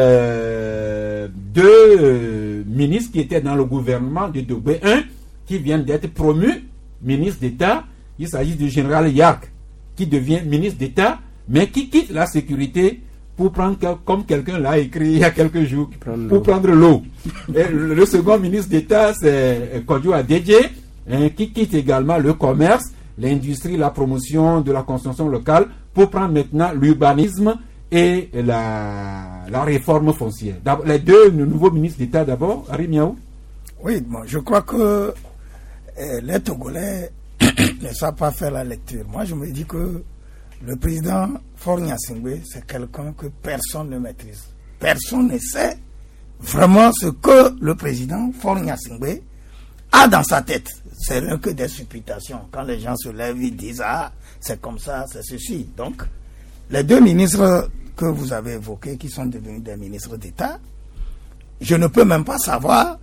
deux ministres qui étaient dans le gouvernement de Dogbe 1 qui viennent d'être promus ministre d'État. Il s'agit du général Yark qui devient ministre d'État, mais qui quitte la sécurité pour prendre, comme quelqu'un l'a écrit il y a quelques jours, pour prendre l'eau. Le second ministre d'État, c'est Kodjo Adedje, qui quitte également le commerce, l'industrie, la promotion de la construction locale pour prendre maintenant l'urbanisme et la réforme foncière. Les deux nouveaux ministres d'État d'abord, Harry Miaou. Oui, bon, je crois que les Togolais ne savent pas faire la lecture. Moi, je me dis que le président Faure Gnassingbé, c'est quelqu'un que personne ne maîtrise. Personne ne sait vraiment ce que le président Faure Gnassingbé a dans sa tête. C'est rien que des supputations. Quand les gens se lèvent, ils disent « Ah, c'est comme ça, c'est ceci ». Donc, les deux ministres que vous avez évoqués, qui sont devenus des ministres d'État, je ne peux même pas savoir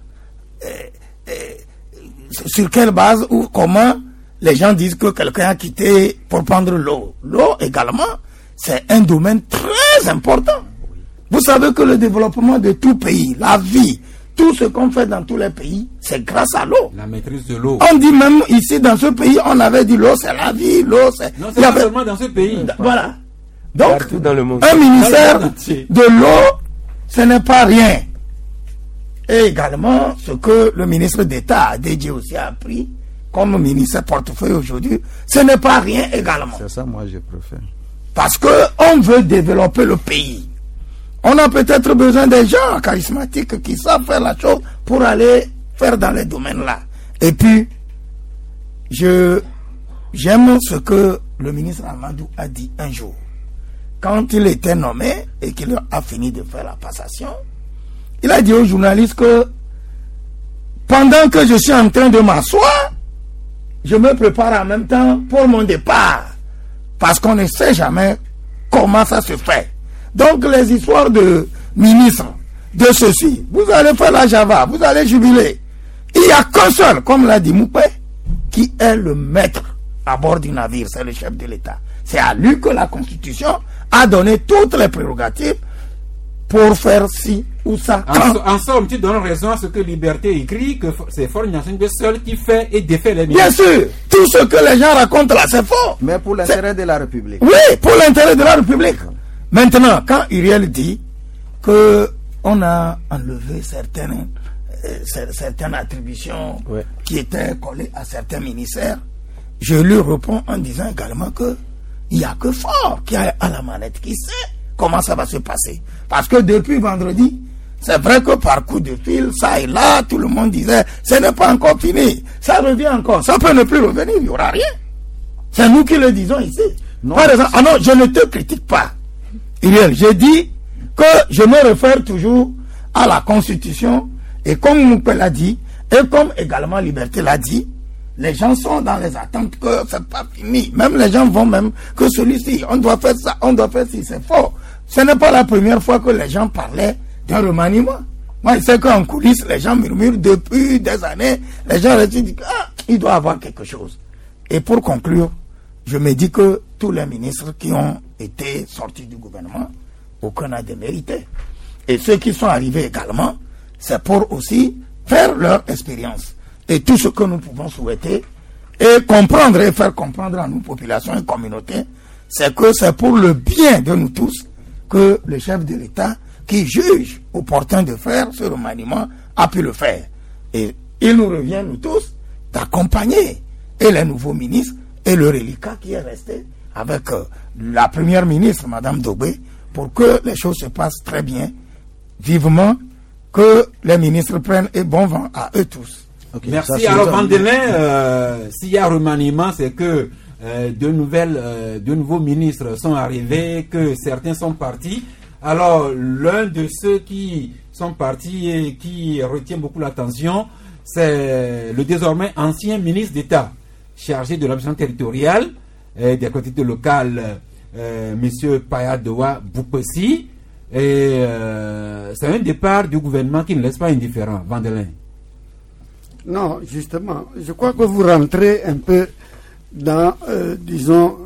sur quelle base ou comment les gens disent que quelqu'un a quitté pour prendre l'eau. L'eau également, c'est un domaine très important. Vous savez que le développement de tout pays, la vie, tout ce qu'on fait dans tous les pays, c'est grâce à l'eau. La maîtrise de l'eau. On dit même ici, dans ce pays, on avait dit l'eau, c'est la vie, l'eau, c'est... Non, c'est pas seulement dans ce pays. Voilà. Donc, dans le monde. un ministère de l'eau, ce n'est pas rien. Et également, ce que le ministre d'État a dédié aussi a appris, comme ministère portefeuille aujourd'hui, ce n'est pas rien également. C'est ça, moi, je préfère. Parce qu'on veut développer le pays. On a peut-être besoin des gens charismatiques qui savent faire la chose pour aller faire dans les domaines-là. Et puis, j'aime ce que le ministre Amadou a dit un jour. Quand il était nommé et qu'il a fini de faire la passation, il a dit aux journalistes que pendant que je suis en train de m'asseoir, je me prépare en même temps pour mon départ. Parce qu'on ne sait jamais comment ça se fait. Donc les histoires de ministres, de ceci, vous allez faire la Java, vous allez jubiler. Il n'y a qu'un seul, comme l'a dit Moupé, qui est le maître à bord du navire, c'est le chef de l'État. C'est à lui que la Constitution a donné toutes les prérogatives pour faire ci ou ça. En somme, tu donnes raison à ce que Liberté écrit, que c'est Faure Gnassingbé seul qui fait et défait les ministres. Bien sûr, tout ce que les gens racontent là, c'est faux. Mais pour l'intérêt de la République. Oui, pour l'intérêt de la République. Maintenant, quand Uriel dit qu'on a enlevé certaines attributions qui étaient collées à certains ministères, je lui réponds en disant également que il n'y a que Faure qui est à la manette, qui sait comment ça va se passer. Parce que depuis vendredi, c'est vrai que par coup de fil, ça et là, tout le monde disait, ce n'est pas encore fini, ça revient encore, ça peut ne plus revenir, il n'y aura rien. C'est nous qui le disons ici. Non, par exemple, non, je ne te critique pas. J'ai dit que je me réfère toujours à la Constitution, et comme Moupé l'a dit, et comme également Liberté l'a dit, les gens sont dans les attentes que c'est pas fini. Même les gens vont même que celui-ci, on doit faire ça, on doit faire ci, c'est faux. Ce n'est pas la première fois que les gens parlaient d'un remaniement. Moi, je sais qu'en coulisses, les gens murmurent depuis des années. Les gens disent il doit y avoir quelque chose. Et pour conclure, je me dis que tous les ministres qui ont été sortis du gouvernement, aucun n'a démérité. Et ceux qui sont arrivés également, c'est pour aussi faire leur expérience. Et tout ce que nous pouvons souhaiter et comprendre et faire comprendre à nos populations et communautés, c'est que c'est pour le bien de nous tous que le chef de l'État, qui juge opportun de faire ce remaniement, a pu le faire. Et il nous revient, nous tous, d'accompagner et les nouveaux ministres et le reliquat qui est resté avec la première ministre, Madame Dogbe, pour que les choses se passent très bien, vivement, que les ministres prennent et bon vent à eux tous. Okay, merci. Alors, Vandelin, s'il y a remaniement, c'est que de nouveaux ministres sont arrivés, que certains sont partis. Alors, l'un de ceux qui sont partis et qui retient beaucoup l'attention, c'est le désormais ancien ministre d'État chargé de l'administration territoriale et des collectivités locales, M. Payadoua Boupessi. Et c'est un départ du gouvernement qui ne laisse pas indifférent. Vandelin. Non, justement, je crois que vous rentrez un peu dans, disons,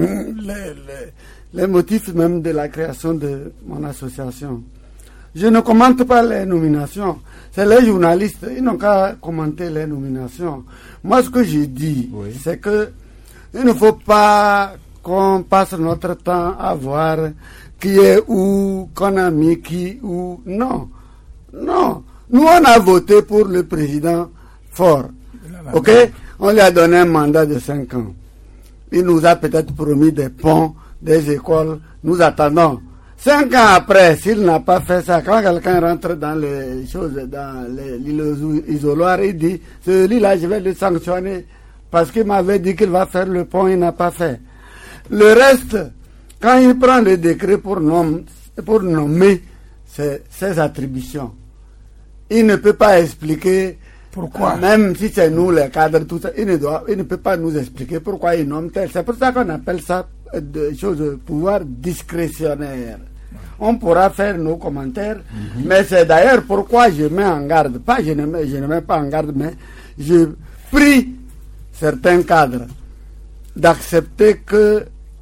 les motifs même de la création de mon association. Je ne commente pas les nominations. C'est les journalistes, ils n'ont qu'à commenter les nominations. Moi, ce que j'ai dit, c'est que il ne faut pas qu'on passe notre temps à voir qui est où, qu'on a mis qui où. Non. Non. Nous, on a voté pour le président Faure. Ok? On lui a donné un mandat de 5 ans. Il nous a peut-être promis des ponts, des écoles. Nous attendons. 5 ans après, s'il n'a pas fait ça, quand quelqu'un rentre dans les choses, dans l'isoloir, il dit, celui-là, je vais le sanctionner parce qu'il m'avait dit qu'il va faire le pont, il n'a pas fait. Le reste, quand il prend le décret pour nommer ses attributions, il ne peut pas expliquer pourquoi, même si c'est nous les cadres, tout ça, il ne peut pas nous expliquer pourquoi il nomme tel. C'est pour ça qu'on appelle ça de choses de pouvoir discrétionnaire. On pourra faire nos commentaires, mais c'est d'ailleurs pourquoi je mets en garde, je ne mets pas en garde, mais je prie certains cadres d'accepter que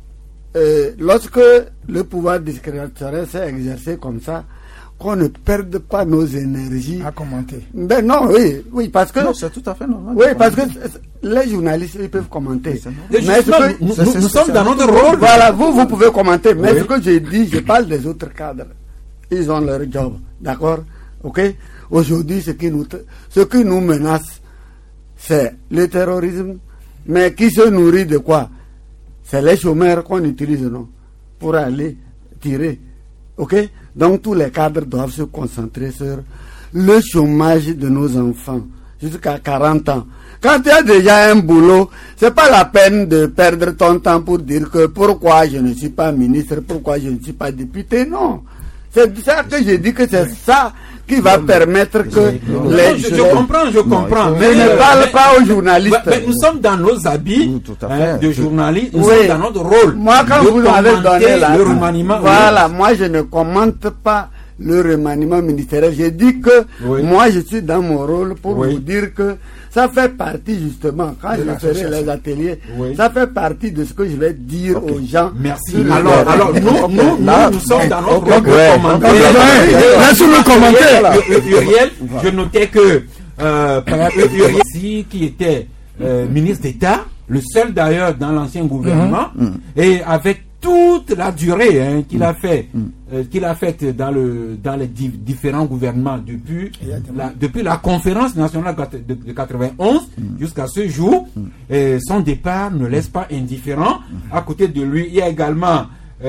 lorsque le pouvoir discrétionnaire s'est exercé comme ça, qu'on ne perde pas nos énergies à commenter. Ben non, oui, parce que... Non, c'est tout à fait normal. Oui, parce que les journalistes, ils peuvent commenter. Mais nous sommes dans notre rôle. Voilà, vous pouvez commenter, mais ce que j'ai dit, je parle des autres cadres. Ils ont leur job, d'accord? Ok? Aujourd'hui, ce qui nous menace, c'est le terrorisme, mais qui se nourrit de quoi? C'est les chômeurs qu'on utilise, non? Pour aller tirer. Ok? Donc tous les cadres doivent se concentrer sur le chômage de nos enfants jusqu'à 40 ans. Quand tu as déjà un boulot, c'est pas la peine de perdre ton temps pour dire que pourquoi je ne suis pas ministre, pourquoi je ne suis pas député. Non. C'est ça que j'ai dit que c'est ça qui va permettre que les... Je comprends. Mais je ne parle pas aux journalistes. Mais nous sommes dans nos habits de journalistes, nous sommes dans notre rôle. Moi, quand vous m'avez donné le remaniement... Voilà, moi je ne commente pas le remaniement ministériel. J'ai dit que moi je suis dans mon rôle pour vous dire que ça fait partie justement, quand je ferai les ateliers, ça fait partie de ce que je vais dire aux gens. Merci. Alors nous sommes dans notre rôle pour commenter. Laissez-nous commenter. Uriel, je notais que Uriel, qui était ministre d'État, le seul d'ailleurs dans l'ancien gouvernement, et avec toute la durée qu'il a faite dans les différents gouvernements depuis la conférence nationale de 91 jusqu'à ce jour, son départ ne laisse pas indifférent. À côté de lui, il y a également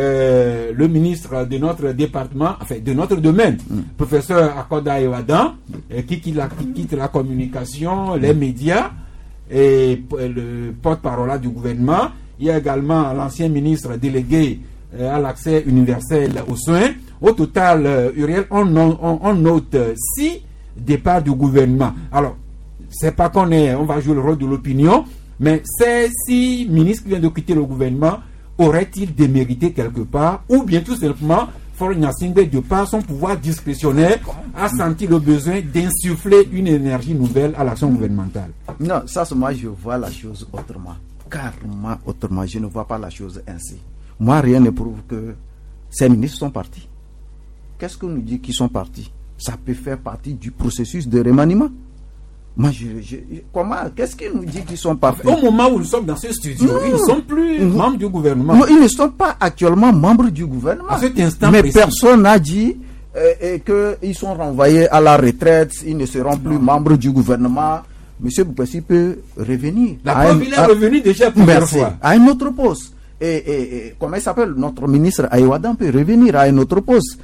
le ministre de notre département, enfin de notre domaine, professeur Akoda Ewadan, qui quitte la communication, les médias et le porte-parole du gouvernement. Il y a également l'ancien ministre délégué à l'accès universel aux soins. Au total, Uriel, on note 6 départs du gouvernement. Alors, c'est pas on va jouer le rôle de l'opinion, mais ces 6 ministres qui viennent de quitter le gouvernement auraient-ils démérité quelque part, ou bien tout simplement, Faure Gnassingbé, de par son pouvoir discrétionnaire, a senti le besoin d'insuffler une énergie nouvelle à l'action gouvernementale? Non, ça, moi, je vois la chose autrement. Carrément autrement, je ne vois pas la chose ainsi. Moi, rien ne prouve que ces ministres sont partis. Qu'est-ce qu'on nous dit qu'ils sont partis? Ça peut faire partie du processus de remaniement. Moi, comment? Qu'est-ce qu'ils nous dit qu'ils sont partis? Au moment où nous sommes dans ce studio, ils ne sont plus membres du gouvernement. Non, ils ne sont pas actuellement membres du gouvernement. À cet instant mais précis, personne n'a dit qu'ils sont renvoyés à la retraite, ils ne seront plus membres du gouvernement. Monsieur Boupessi peut revenir. La preuve, il est revenu déjà plusieurs fois. À un autre poste. Et comment il s'appelle? Notre ministre Aïwadan peut revenir à un autre poste.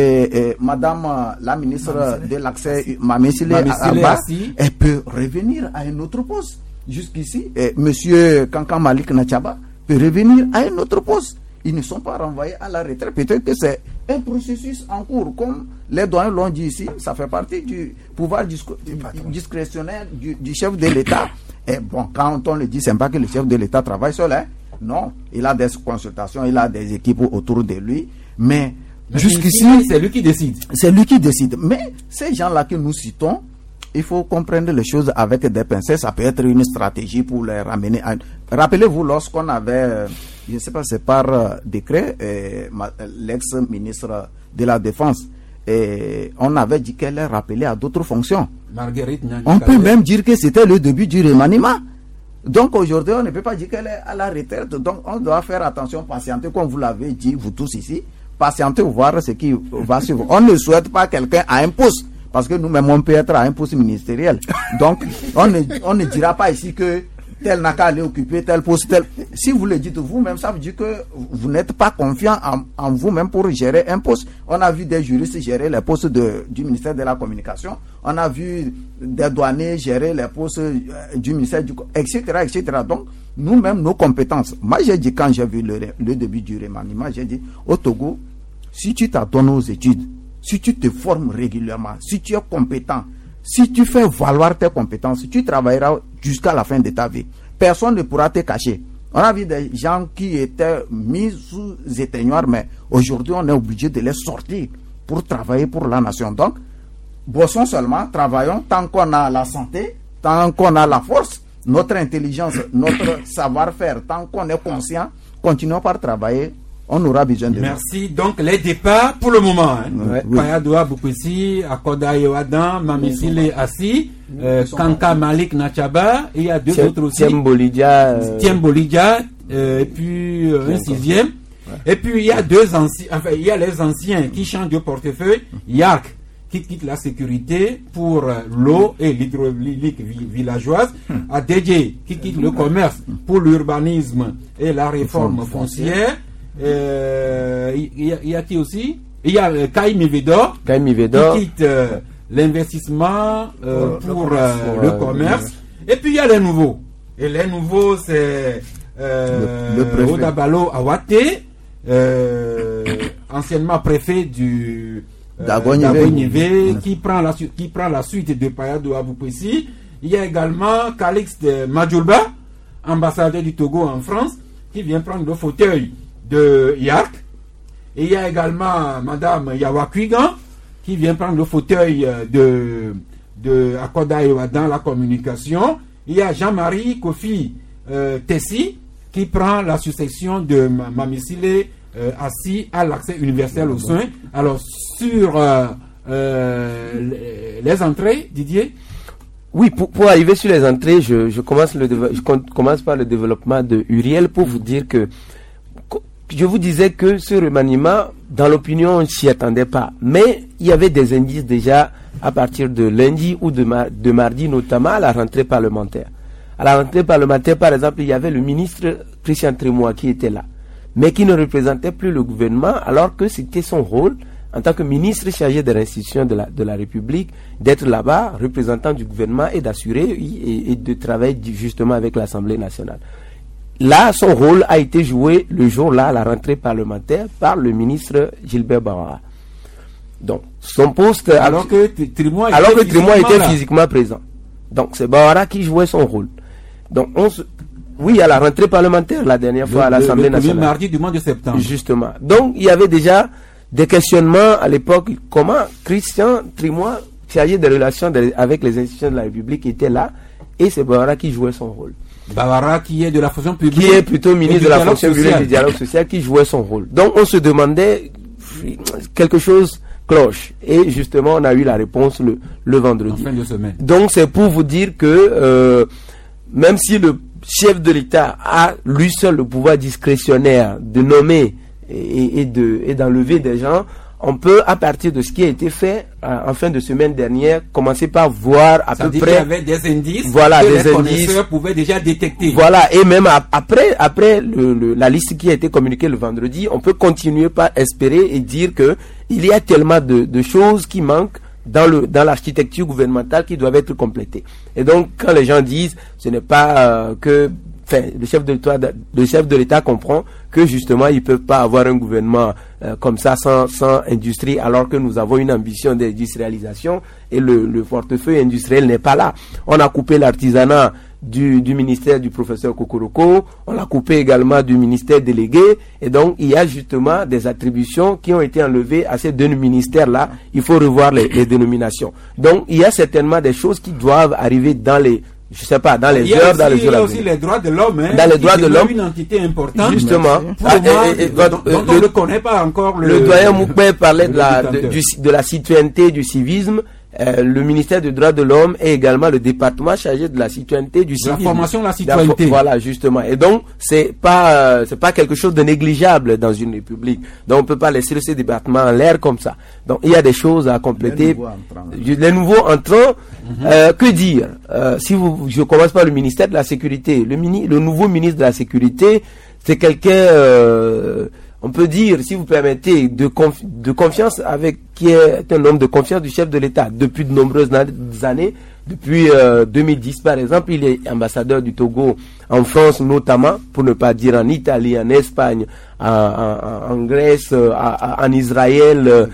Madame la ministre de l'accès, Mamesile Abba, elle peut revenir à un autre poste. Jusqu'ici, monsieur Kankan Malik Nachaba peut revenir à un autre poste. Ils ne sont pas renvoyés à la retraite. Peut-être que c'est un processus en cours. Comme les doyens l'ont dit ici, ça fait partie du pouvoir discrétionnaire du chef de l'État. Et bon, quand on le dit, c'est pas que le chef de l'État travaille seul. Hein? Non, il a des consultations, il a des équipes autour de lui. Mais jusqu'ici, c'est lui qui décide. C'est lui qui décide. Mais ces gens-là que nous citons, il faut comprendre les choses avec des pincettes. Ça peut être une stratégie pour les ramener. Rappelez-vous, lorsqu'on avait, je ne sais pas, c'est par décret, l'ex-ministre de la Défense, on avait dit qu'elle est rappelée à d'autres fonctions. Marguerite Nyani. On peut même dire que c'était le début du remaniement. Donc aujourd'hui, on ne peut pas dire qu'elle est à la retraite. Donc on doit faire attention, patienter, comme vous l'avez dit, vous tous ici, patienter, voir ce qui va suivre. On ne souhaite pas quelqu'un à un poste. Parce que nous-mêmes, on peut être à un poste ministériel. Donc, on ne dira pas ici que tel n'a qu'à aller occuper tel poste, tel. Si vous le dites vous-même, ça veut dire que vous n'êtes pas confiant en vous-même pour gérer un poste. On a vu des juristes gérer les postes du ministère de la Communication. On a vu des douaniers gérer les postes du ministère etc., etc. Donc, nous-mêmes, nos compétences. Moi, j'ai dit, quand j'ai vu le début du remaniement, j'ai dit, au Togo, si tu t'adonnes aux études, si tu te formes régulièrement, si tu es compétent, si tu fais valoir tes compétences, tu travailleras jusqu'à la fin de ta vie. Personne ne pourra te cacher. On a vu des gens qui étaient mis sous éteignoir, mais aujourd'hui, on est obligé de les sortir pour travailler pour la nation. Donc, bossons seulement, travaillons tant qu'on a la santé, tant qu'on a la force, notre intelligence, notre savoir-faire, tant qu'on est conscient, continuons par travailler. On aura besoin de Merci. Donc, les départs pour le moment. Oui. Payadoua Boukwesi, Akoda Yoadan, Mamisile Assi, Kanka Malik Nachaba, et il y a deux autres aussi. Tiem Bolidja, et puis un sixième. Et puis, il y a deux anciens, enfin, il y a les anciens qui changent de portefeuille. Yark, qui quitte la sécurité pour l'eau et l'hydraulique villageoise. Adedje, qui quitte le commerce pour l'urbanisme et la réforme foncière. Il y a qui aussi? Il y a Kaïm Ivedor qui quitte l'investissement pour le commerce. Et puis il y a les nouveaux. Et les nouveaux, c'est Odabalo Awate, anciennement préfet du d'Agonivé, qui prend la suite de Payadoua Boukwesi. Il y a également Calixte Madjoulba, ambassadeur du Togo en France, qui vient prendre le fauteuil de Yark. Et il y a également Madame Yawakuigan qui vient prendre le fauteuil de Akodaïwa dans la communication. Il y a Jean-Marie Kofi Tessi qui prend la succession de Mamisile Assi à l'accès universel aux soins. Alors sur les entrées, Didier? Oui, pour arriver sur les entrées, je commence par le développement de Uriel pour vous dire que je vous disais que ce remaniement, dans l'opinion, on ne s'y attendait pas. Mais il y avait des indices déjà à partir de lundi ou de mardi, notamment à la rentrée parlementaire. À la rentrée parlementaire, par exemple, il y avait le ministre Christian Trémois qui était là, mais qui ne représentait plus le gouvernement, alors que c'était son rôle, en tant que ministre chargé de l'institution de la République, d'être là-bas, représentant du gouvernement et d'assurer et de travailler justement avec l'Assemblée nationale. Là, son rôle a été joué le jour-là à la rentrée parlementaire par le ministre Gilbert Bawara. Donc, son poste... Alors que Trémois était physiquement présent. Donc, c'est Bawara qui jouait son rôle. Donc, oui, à la rentrée parlementaire, la dernière fois à l'Assemblée nationale. Le mardi du mois de septembre. Justement. Donc, il y avait déjà des questionnements à l'époque. Comment Christian Trémois, chargé des relations avec les institutions de la République, était là, et c'est Bawara qui jouait son rôle. Bawara qui est de la fonction publique, qui est plutôt ministre de la fonction publique et du dialogue social, qui jouait son rôle. Donc on se demandait, quelque chose cloche, et justement on a eu la réponse le vendredi. En fin de semaine. Donc c'est pour vous dire que même si le chef de l'État a lui seul le pouvoir discrétionnaire de nommer et d'enlever des gens, on peut, à partir de ce qui a été fait en fin de semaine dernière, commencer par voir à peu près. Il y avait des indices. Voilà, que des les indices. Connaisseurs pouvaient déjà détecter. Voilà, et même après la liste qui a été communiquée le vendredi, on peut continuer par espérer et dire que il y a tellement de choses qui manquent dans l'architecture gouvernementale qui doivent être complétées. Et donc, quand les gens disent, ce n'est pas que le chef de l'État comprend que justement ils peuvent pas avoir un gouvernement comme ça sans industrie, alors que nous avons une ambition d'industrialisation et le portefeuille industriel n'est pas là. On a coupé l'artisanat du ministère du professeur Kokoroko, on l'a coupé également du ministère délégué, et donc il y a justement des attributions qui ont été enlevées à ces deux ministères-là. Il faut revoir les dénominations. Donc il y a certainement des choses qui doivent arriver dans les heures, dans les jours. Il y a aussi les droits de l'homme. Dans les droits de l'homme. Une entité importante. Justement. Donc on ne connaît pas encore le doyen Moukbe parlait de la citoyenneté, du civisme. le ministère des droits de l'homme et également le département chargé de la citoyenneté du civil. La formation, la citoyenneté. Voilà, justement. Et donc, c'est pas quelque chose de négligeable dans une république. Donc, on peut pas laisser ce département en l'air comme ça. Donc, il y a des choses à compléter. Les nouveaux entrants, que dire? Je commence par le ministère de la Sécurité. Le nouveau ministre de la Sécurité, c'est quelqu'un, on peut dire, si vous permettez, de confiance qui est un homme de confiance du chef de l'État depuis de nombreuses années. Depuis 2010, par exemple, il est ambassadeur du Togo en France, notamment, pour ne pas dire en Italie, en Espagne, en Grèce, en Israël,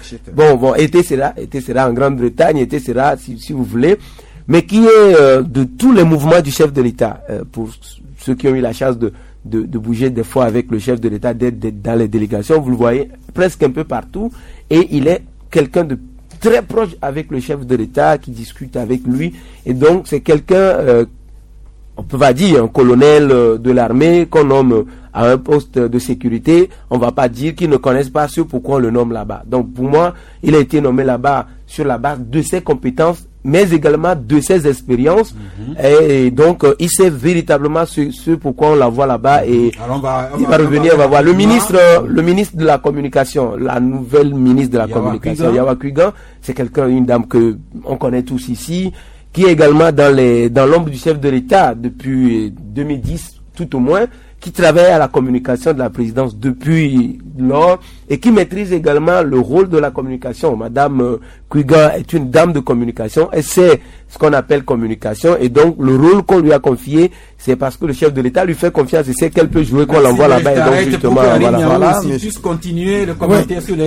etc., en Grande-Bretagne, etc., si vous voulez, mais qui est de tous les mouvements du chef de l'État, pour ceux qui ont eu la chance de bouger des fois avec le chef de l'État, d'être dans les délégations, vous le voyez presque un peu partout, et il est quelqu'un de très proche avec le chef de l'État, qui discute avec lui, et donc c'est quelqu'un, on peut pas dire un colonel de l'armée qu'on nomme à un poste de sécurité, on va pas dire qu'ils ne connaissent pas ce pourquoi on le nomme là-bas. Donc pour moi, il a été nommé là-bas sur la base de ses compétences, mais également de ses expériences, et donc il sait véritablement ce pourquoi on la voit là-bas, et alors il va revenir, on va voir le ministre de la communication, la nouvelle ministre de la communication, Yawa Kuigan, c'est une dame que on connaît tous ici, qui est également dans l'ombre du chef de l'État depuis 2010 tout au moins, qui travaille à la communication de la présidence depuis lors et qui maîtrise également le rôle de la communication. Madame Kuigan est une dame de communication, elle sait ce qu'on appelle communication, et donc le rôle qu'on lui a confié, c'est parce que le chef de l'État lui fait confiance et sait qu'elle peut jouer, qu'on l'envoie là-bas, et donc justement voilà. Si puisse continuer le commentaire sur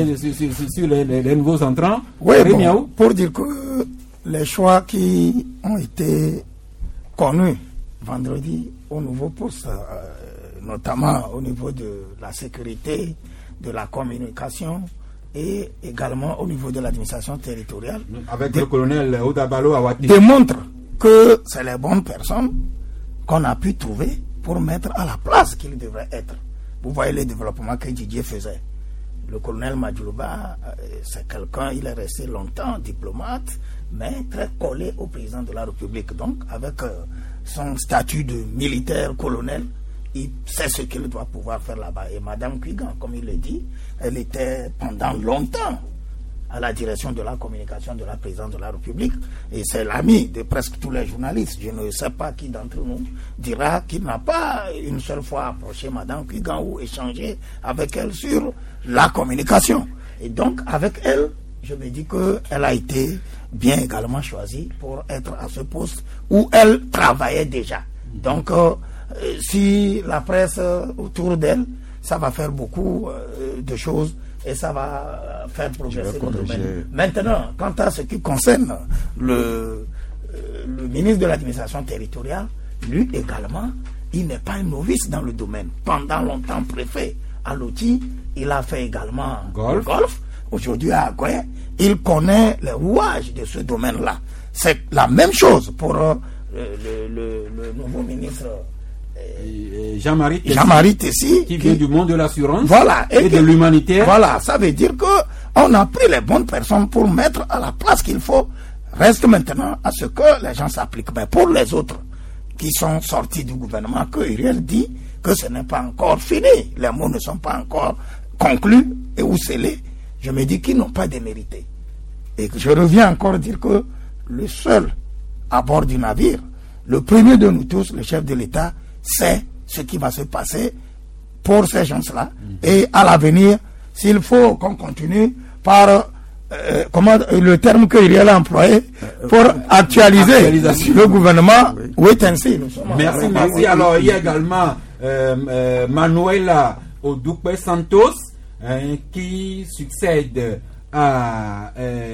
les nouveaux entrants. Oui, bon, pour dire que les choix qui ont été connus vendredi au nouveau poste, notamment au niveau de la sécurité, de la communication et également au niveau de l'administration territoriale. Avec le colonel Oudabalo Awati. Démontre que c'est les bonnes personnes qu'on a pu trouver pour mettre à la place qu'ils devraient être. Vous voyez les développements que Didier faisait. Le colonel Madjouba, c'est quelqu'un, il est resté longtemps diplomate, mais très collé au président de la République. Donc, avec son statut de militaire colonel, il sait ce qu'il doit pouvoir faire là-bas. Et Madame Kuigan, comme il le dit, elle était pendant longtemps à la direction de la communication de la présidente de la République. Et c'est l'ami de presque tous les journalistes. Je ne sais pas qui d'entre nous dira qu'il n'a pas une seule fois approché Madame Kuigan ou échangé avec elle sur la communication. Et donc, avec elle, je me dis qu'elle a été bien également choisie pour être à ce poste où elle travaillait déjà. Donc, si la presse autour d'elle, ça va faire beaucoup de choses et ça va faire progresser le domaine. Maintenant, quant à ce qui concerne le ministre de l'administration territoriale, lui également, il n'est pas un novice dans le domaine. Pendant longtemps préfet à Loti, il a fait également le golf. Aujourd'hui à Agoye, il connaît les rouages de ce domaine-là. C'est la même chose pour le nouveau ministre Jean-Marie Tessi, qui vient du monde de l'assurance, voilà, et de l'humanitaire. Voilà, ça veut dire qu'on a pris les bonnes personnes pour mettre à la place qu'il faut. Reste maintenant à ce que les gens s'appliquent. Mais pour les autres qui sont sortis du gouvernement, que Uriel dit que ce n'est pas encore fini, les mots ne sont pas encore conclus et ou scellés, je me dis qu'ils n'ont pas démérité. Et je reviens encore dire que le seul à bord du navire, le premier de nous tous, le chef de l'État, sait ce qui va se passer pour ces gens-là. Et à l'avenir, s'il faut qu'on continue par le terme que Uriel a employé pour actualiser le gouvernement, wait and see. Merci. Alors, il y a également Manuela Odupe Santos qui succède à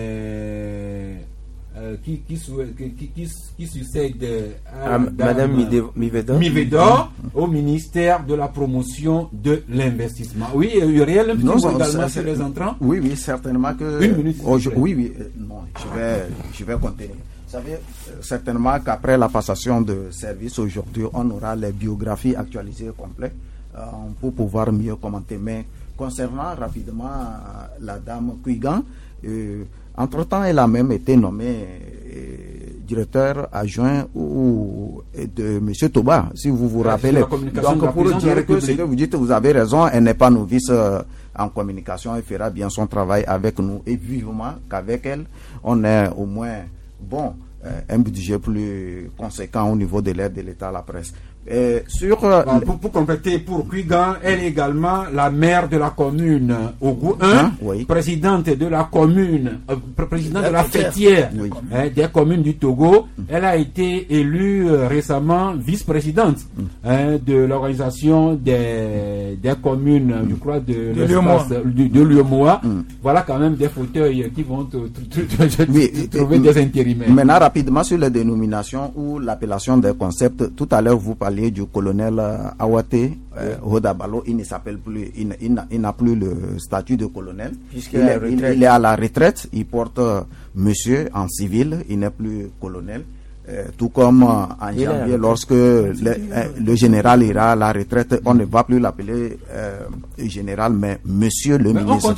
qui succède à Madame Mivedor au ministère de la promotion de l'investissement. Oui, Uriel, également sur les entrants. Oui, certainement que. Une minute. Non, je vais continuer. Vous savez, certainement qu'après la passation de service aujourd'hui, on aura les biographies actualisées complètes pour pouvoir mieux commenter. Mais concernant rapidement la dame Kuigan, entre-temps, elle a même été nommée directeur adjoint de M. Toba, si vous vous rappelez. Donc, pour dire que ce que vous dites, vous avez raison, elle n'est pas novice en communication, elle fera bien son travail avec nous et vivement qu'avec elle, on est au moins un budget plus conséquent au niveau de l'aide de l'État à la presse. Pour compléter, pour Kuigan, elle est également la maire de la commune Ougou 1, oui. Présidente de la commune, présidente de la fêtière des communes du Togo. Elle a été élue récemment vice-présidente de l'organisation des communes, je crois, de l'UEMOA. Voilà quand même des fauteuils qui vont trouver des intérimaires. Maintenant, rapidement sur les dénominations ou l'appellation des concepts, tout à l'heure vous parliez du colonel Awate Hodabalo. Il ne s'appelle plus, il n'a plus le statut de colonel. Il est à la retraite. Il porte monsieur en civil. Il n'est plus colonel. Tout comme en janvier, lorsque le général ira à la retraite, on ne va plus l'appeler général, mais monsieur le ministre.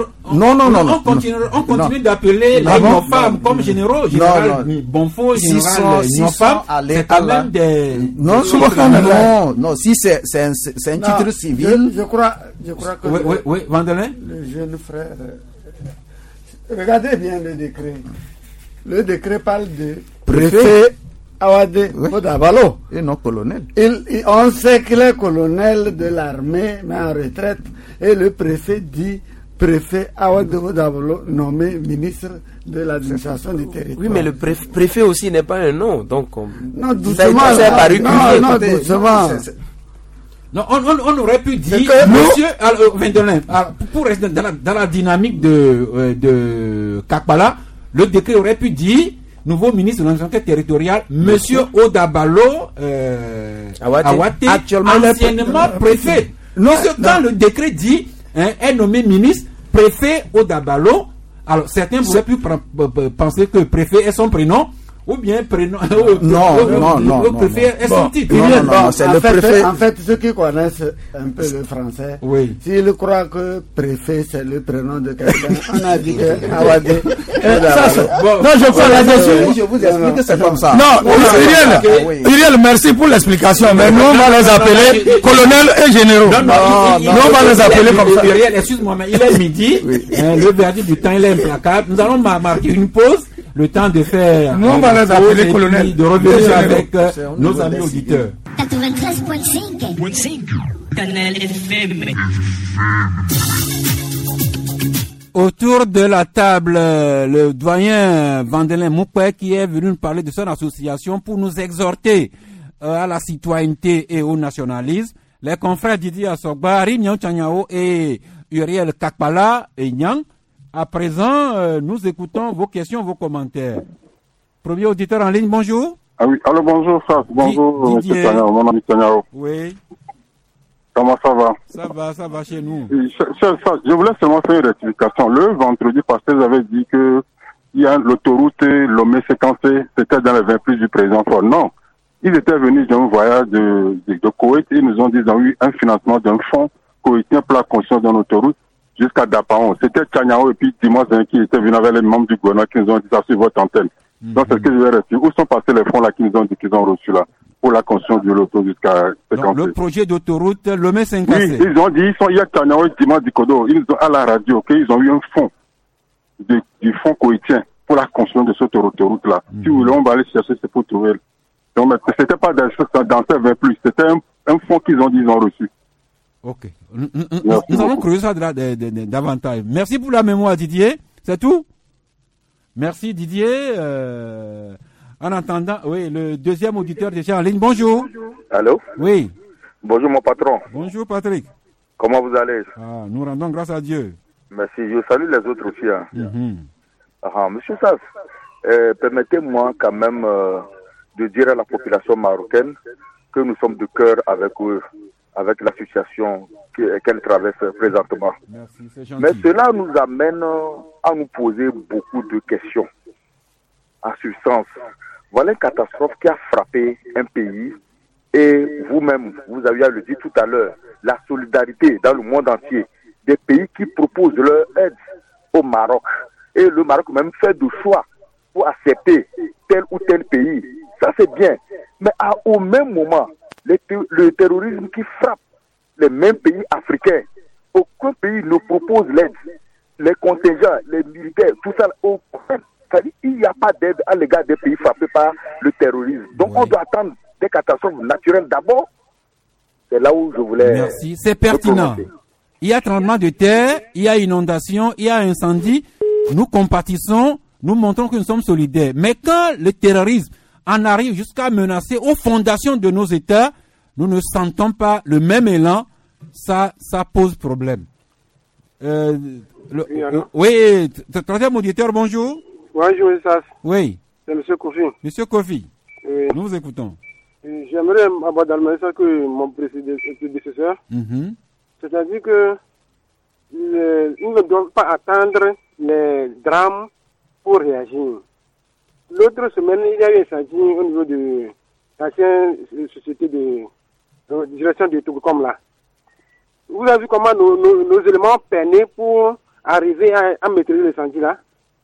On continue d'appeler les femmes comme généraux, général Bonfo, général Nofam. C'est quand même des... Non, si c'est un titre civil. Je crois que... Oui, Vandelin. Le jeune frère... Regardez bien le décret. Le décret parle de préfet Awade Hodabalo. Et non colonel. On sait qu'il est colonel de l'armée, mais en retraite. Et le préfet dit préfet Awade Hodabalo, nommé ministre de l'administration du territoire. Oui, mais le préfet aussi n'est pas un nom. Donc, non, doucement. Non, doucement. Non, on aurait pu dire, monsieur Vendelin, pour rester dans la dynamique de Kakbala, le décret aurait pu dire nouveau ministre de l'administration territoriale, monsieur Hodabalo Awate, anciennement préfet. Quand le décret dit est nommé ministre, préfet Hodabalo, alors certains pourraient pu penser que préfet est son prénom. Ou bien prénom. Non. Préfet est son titre. C'est le préfet. En fait, ceux qui connaissent un peu le français, s'ils croient que préfet c'est le prénom de quelqu'un, on a dit que Awade. Non, je crois là-dessus. Je vous explique que c'est comme ça. Non, Iriel, merci pour l'explication. Mais nous, on va les appeler colonels et généraux. Non, on va les appeler comme ça. Iriel, excuse-moi, mais il est midi. Le verdict du temps, il est implacable. Nous allons marquer une pause. Le temps de faire nous on va les appeler colonel, de revenir avec nos amis auditeurs. 93.5 Canal FM. Autour de la table, le doyen Vandelin Moupé qui est venu nous parler de son association pour nous exhorter à la citoyenneté et au nationalisme. Les confrères Didier Assogba, Rignan Chanyao et Uriel Kakpala et Nyang. À présent, nous écoutons vos questions, vos commentaires. Premier auditeur en ligne, bonjour. Ah oui, alors bonjour, ça. Bonjour, M. Tanyao, mon ami Tanyao. Oui. Comment ça va? Ça va chez nous. Je voulais seulement faire une rectification. Le vendredi passé, j'avais dit que il y a l'autoroute Lomé séquencée, c'était dans les 20 plus du président Ford. Non. Ils étaient venus d'un voyage de Koweït et ils nous ont dit qu'ils ont eu un financement d'un fonds koweïtien pour la construction d'une autoroute jusqu'à Dapaon. C'était Tanyao et puis Dimanche qui étaient venus avec les membres du gouvernement qui nous ont dit ça sur votre antenne. Donc c'est ce que je vais rester. Où sont passés les fonds là qui nous ont dit qu'ils ont reçus là pour la construction de l'autoroute jusqu'à donc, le projet d'autoroute Lomé séquencée. Oui, ils ont dit, il y a Tanyao et Dimanche Dikodo, ils ont à la radio qu'ils ont eu un fonds du fonds koweïtien pour la construction de cette autoroute là. Si vous voulez, on va aller chercher, c'est pour trouver. Donc c'était pas dans ces 20 plus, c'était un fonds qu'ils ont dit ils ont reçu. Ok. Nous allons creuser ça davantage. Merci pour la mémoire, Didier. C'est tout? Merci, Didier. En attendant, oui, le deuxième auditeur déjà en ligne. Bonjour. Allô? Oui. Bonjour, mon patron. Bonjour, Patrick. Comment vous allez? Nous rendons grâce à Dieu. Merci. Je salue les autres aussi. Monsieur Sass, permettez-moi quand même de dire à la population marocaine que nous sommes de cœur avec eux, avec la situation qu'elle traverse présentement. Merci, c'est gentil. Mais cela nous amène à nous poser beaucoup de questions. En substance, voilà une catastrophe qui a frappé un pays et vous-même, vous aviez le dit tout à l'heure, la solidarité dans le monde entier des pays qui proposent leur aide au Maroc. Et le Maroc même fait du choix pour accepter tel ou tel pays. Ça, c'est bien. Mais au même moment, le terrorisme qui frappe les mêmes pays africains, aucun pays ne propose l'aide. Les contingents, les militaires, tout ça, il n'y a pas d'aide à l'égard des pays frappés par le terrorisme. Donc, on doit attendre des catastrophes naturelles d'abord. C'est là où je voulais... Merci, c'est pertinent. Il y a tremblement de terre, il y a inondation, il y a incendie. Nous compatissons, nous montrons que nous sommes solidaires. Mais quand le terrorisme en arrive jusqu'à menacer aux fondations de nos États, nous ne sentons pas le même élan. Ça pose problème. Oui, troisième auditeur, bonjour. Bonjour, Sas. Oui. C'est M. Kofi. Monsieur Kofi, oui. Nous vous écoutons. J'aimerais aborder le message que mon prédécesseur. C'est-à-dire que nous ne devons pas attendre les drames pour réagir. L'autre semaine, il y a eu un incendie au niveau de l'ancienne société de direction de Togo là. Vous avez vu comment nos éléments peinaient pour arriver à maîtriser l'incendie là.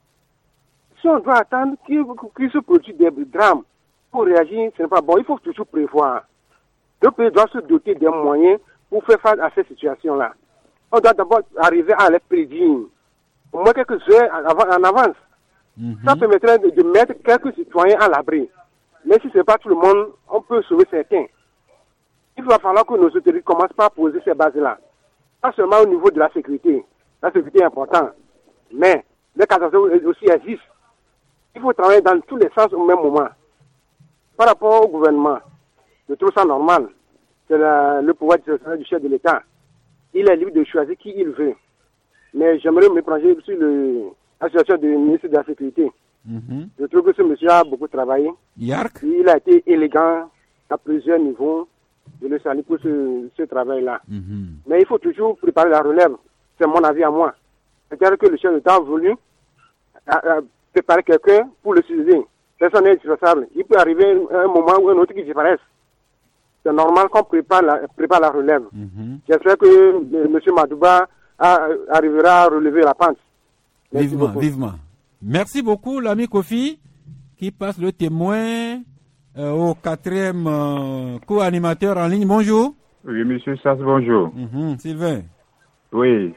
Si on doit attendre qu'il se produise des drames pour réagir, ce n'est pas bon. Il faut toujours prévoir. Le pays doit se doter des moyens pour faire face à ces situations-là. On doit d'abord arriver à les prédire, au moins quelques heures en avance. Ça permettrait de mettre quelques citoyens à l'abri. Mais si ce n'est pas tout le monde, on peut sauver certains. Il va falloir que nos autorités commencent par poser ces bases-là. Pas seulement au niveau de la sécurité. La sécurité est importante. Mais les catastrophes aussi existent. Il faut travailler dans tous les sens au même moment. Par rapport au gouvernement, je trouve ça normal. C'est le pouvoir du chef de l'État. Il est libre de choisir qui il veut. Mais j'aimerais me pencher sur la situation du ministre de la Sécurité. Je trouve que ce monsieur a beaucoup travaillé. Il a été élégant à plusieurs niveaux. Je le salue pour ce travail-là. Mais il faut toujours préparer la relève. C'est mon avis à moi. C'est-à-dire que le chef de l'État a voulu préparer quelqu'un pour le succéder. Personne n'est indispensable. Il peut arriver un moment ou un autre qui disparaisse. C'est normal qu'on prépare la relève. J'espère que M. Madouba arrivera à relever la pente. Vivement. Merci beaucoup, l'ami Kofi, qui passe le témoin au quatrième co-animateur en ligne. Bonjour. Oui, monsieur Sass, bonjour. Sylvain. Oui.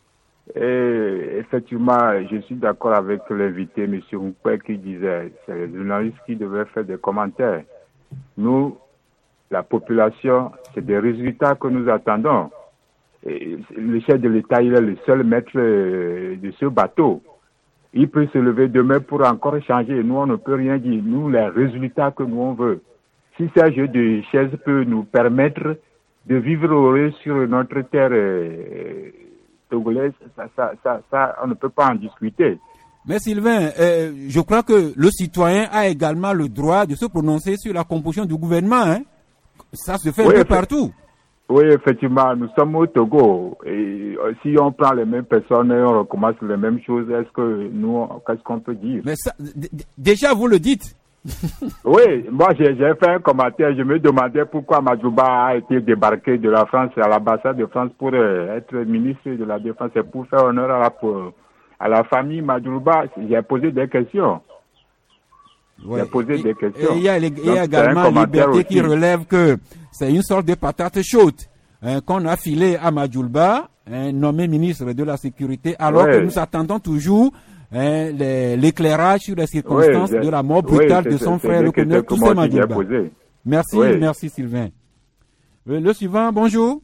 Et effectivement, je suis d'accord avec l'invité, M. Moukwe, qui disait c'est les journalistes qui devaient faire des commentaires. Nous, la population, c'est des résultats que nous attendons. Et le chef de l'État, il est le seul maître de ce bateau. Il peut se lever demain pour encore changer. Nous, on ne peut rien dire. Nous, les résultats que nous, on veut. Si ce jeu de chaises peut nous permettre de vivre heureux sur notre terre togolaise, ça, on ne peut pas en discuter. Mais Sylvain, je crois que le citoyen a également le droit de se prononcer sur la composition du gouvernement. Hein? Ça se fait un peu partout. Oui, effectivement, nous sommes au Togo. Et si on prend les mêmes personnes et on recommence les mêmes choses, qu'est-ce qu'on peut dire? Mais ça, déjà, vous le dites. Oui, moi j'ai fait un commentaire, je me demandais pourquoi Madjouba a été débarqué de la France à l'ambassade de France pour être ministre de la Défense et pour faire honneur à la famille Madjouba. J'ai posé des questions. Ouais. J'ai posé des questions. Il y a également Liberté qui relève que c'est une sorte de patate chaude qu'on a filé à Madjouba, nommé ministre de la Sécurité, alors que nous attendons toujours l'éclairage sur les circonstances de la mort brutale de son frère, le colonel Toussaint Madjouba. Merci Sylvain. Le suivant, bonjour.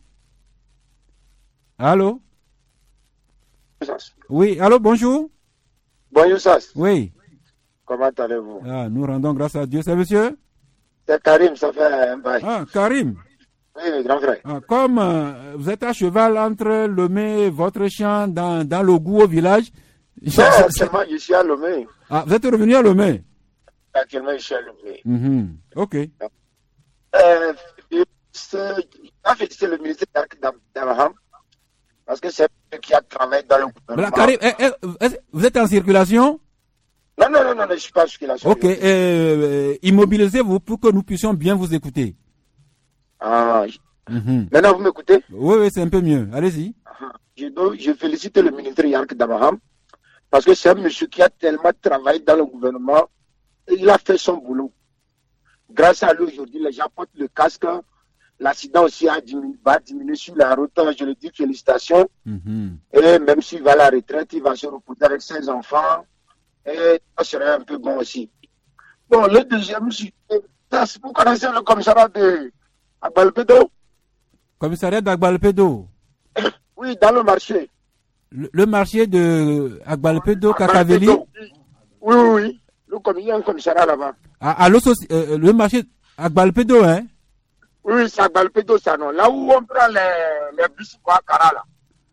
Allô? Oui, allô, bonjour. Bonjour, Sas. Oui. Comment allez-vous? Nous rendons grâce à Dieu. C'est monsieur? C'est Karim, ça fait un bail. Karim. Oui, grand frère. Comme vous êtes à cheval entre Lomé et votre champ dans l'Ogou au village. Non, actuellement, je suis à Lomé. Vous êtes revenu à Lomé? Actuellement, je suis à Lomé. Ok. Féliciter le ministère d'Abraham parce que c'est lui qui a travaillé dans le gouvernement. Karim, vous êtes en circulation? Non, je ne suis pas en circulation. Ok. Immobilisez-vous pour que nous puissions bien vous écouter. Maintenant, vous m'écoutez? Oui, c'est un peu mieux. Allez-y. je félicite le ministre Yank Damaham parce que c'est un monsieur qui a tellement travaillé dans le gouvernement et il a fait son boulot. Grâce à lui, aujourd'hui, les gens portent le casque. L'accident aussi a diminué sur la route. Je le dis, félicitations. Et même s'il va à la retraite, il va se reposer avec ses enfants. Et ça serait un peu bon aussi. Bon, le deuxième, vous connaissez le commissariat d'Agbalpedo? Commissariat d'Agbalpedo? Oui, dans le marché. Le marché de Agbalpedo, Kakaveli? Oui. Il y a un commissariat là-bas. Le marché Agbalpedo, hein? Oui, c'est Agbalpedo, ça, non. Là où on prend les bus pour Akara, là.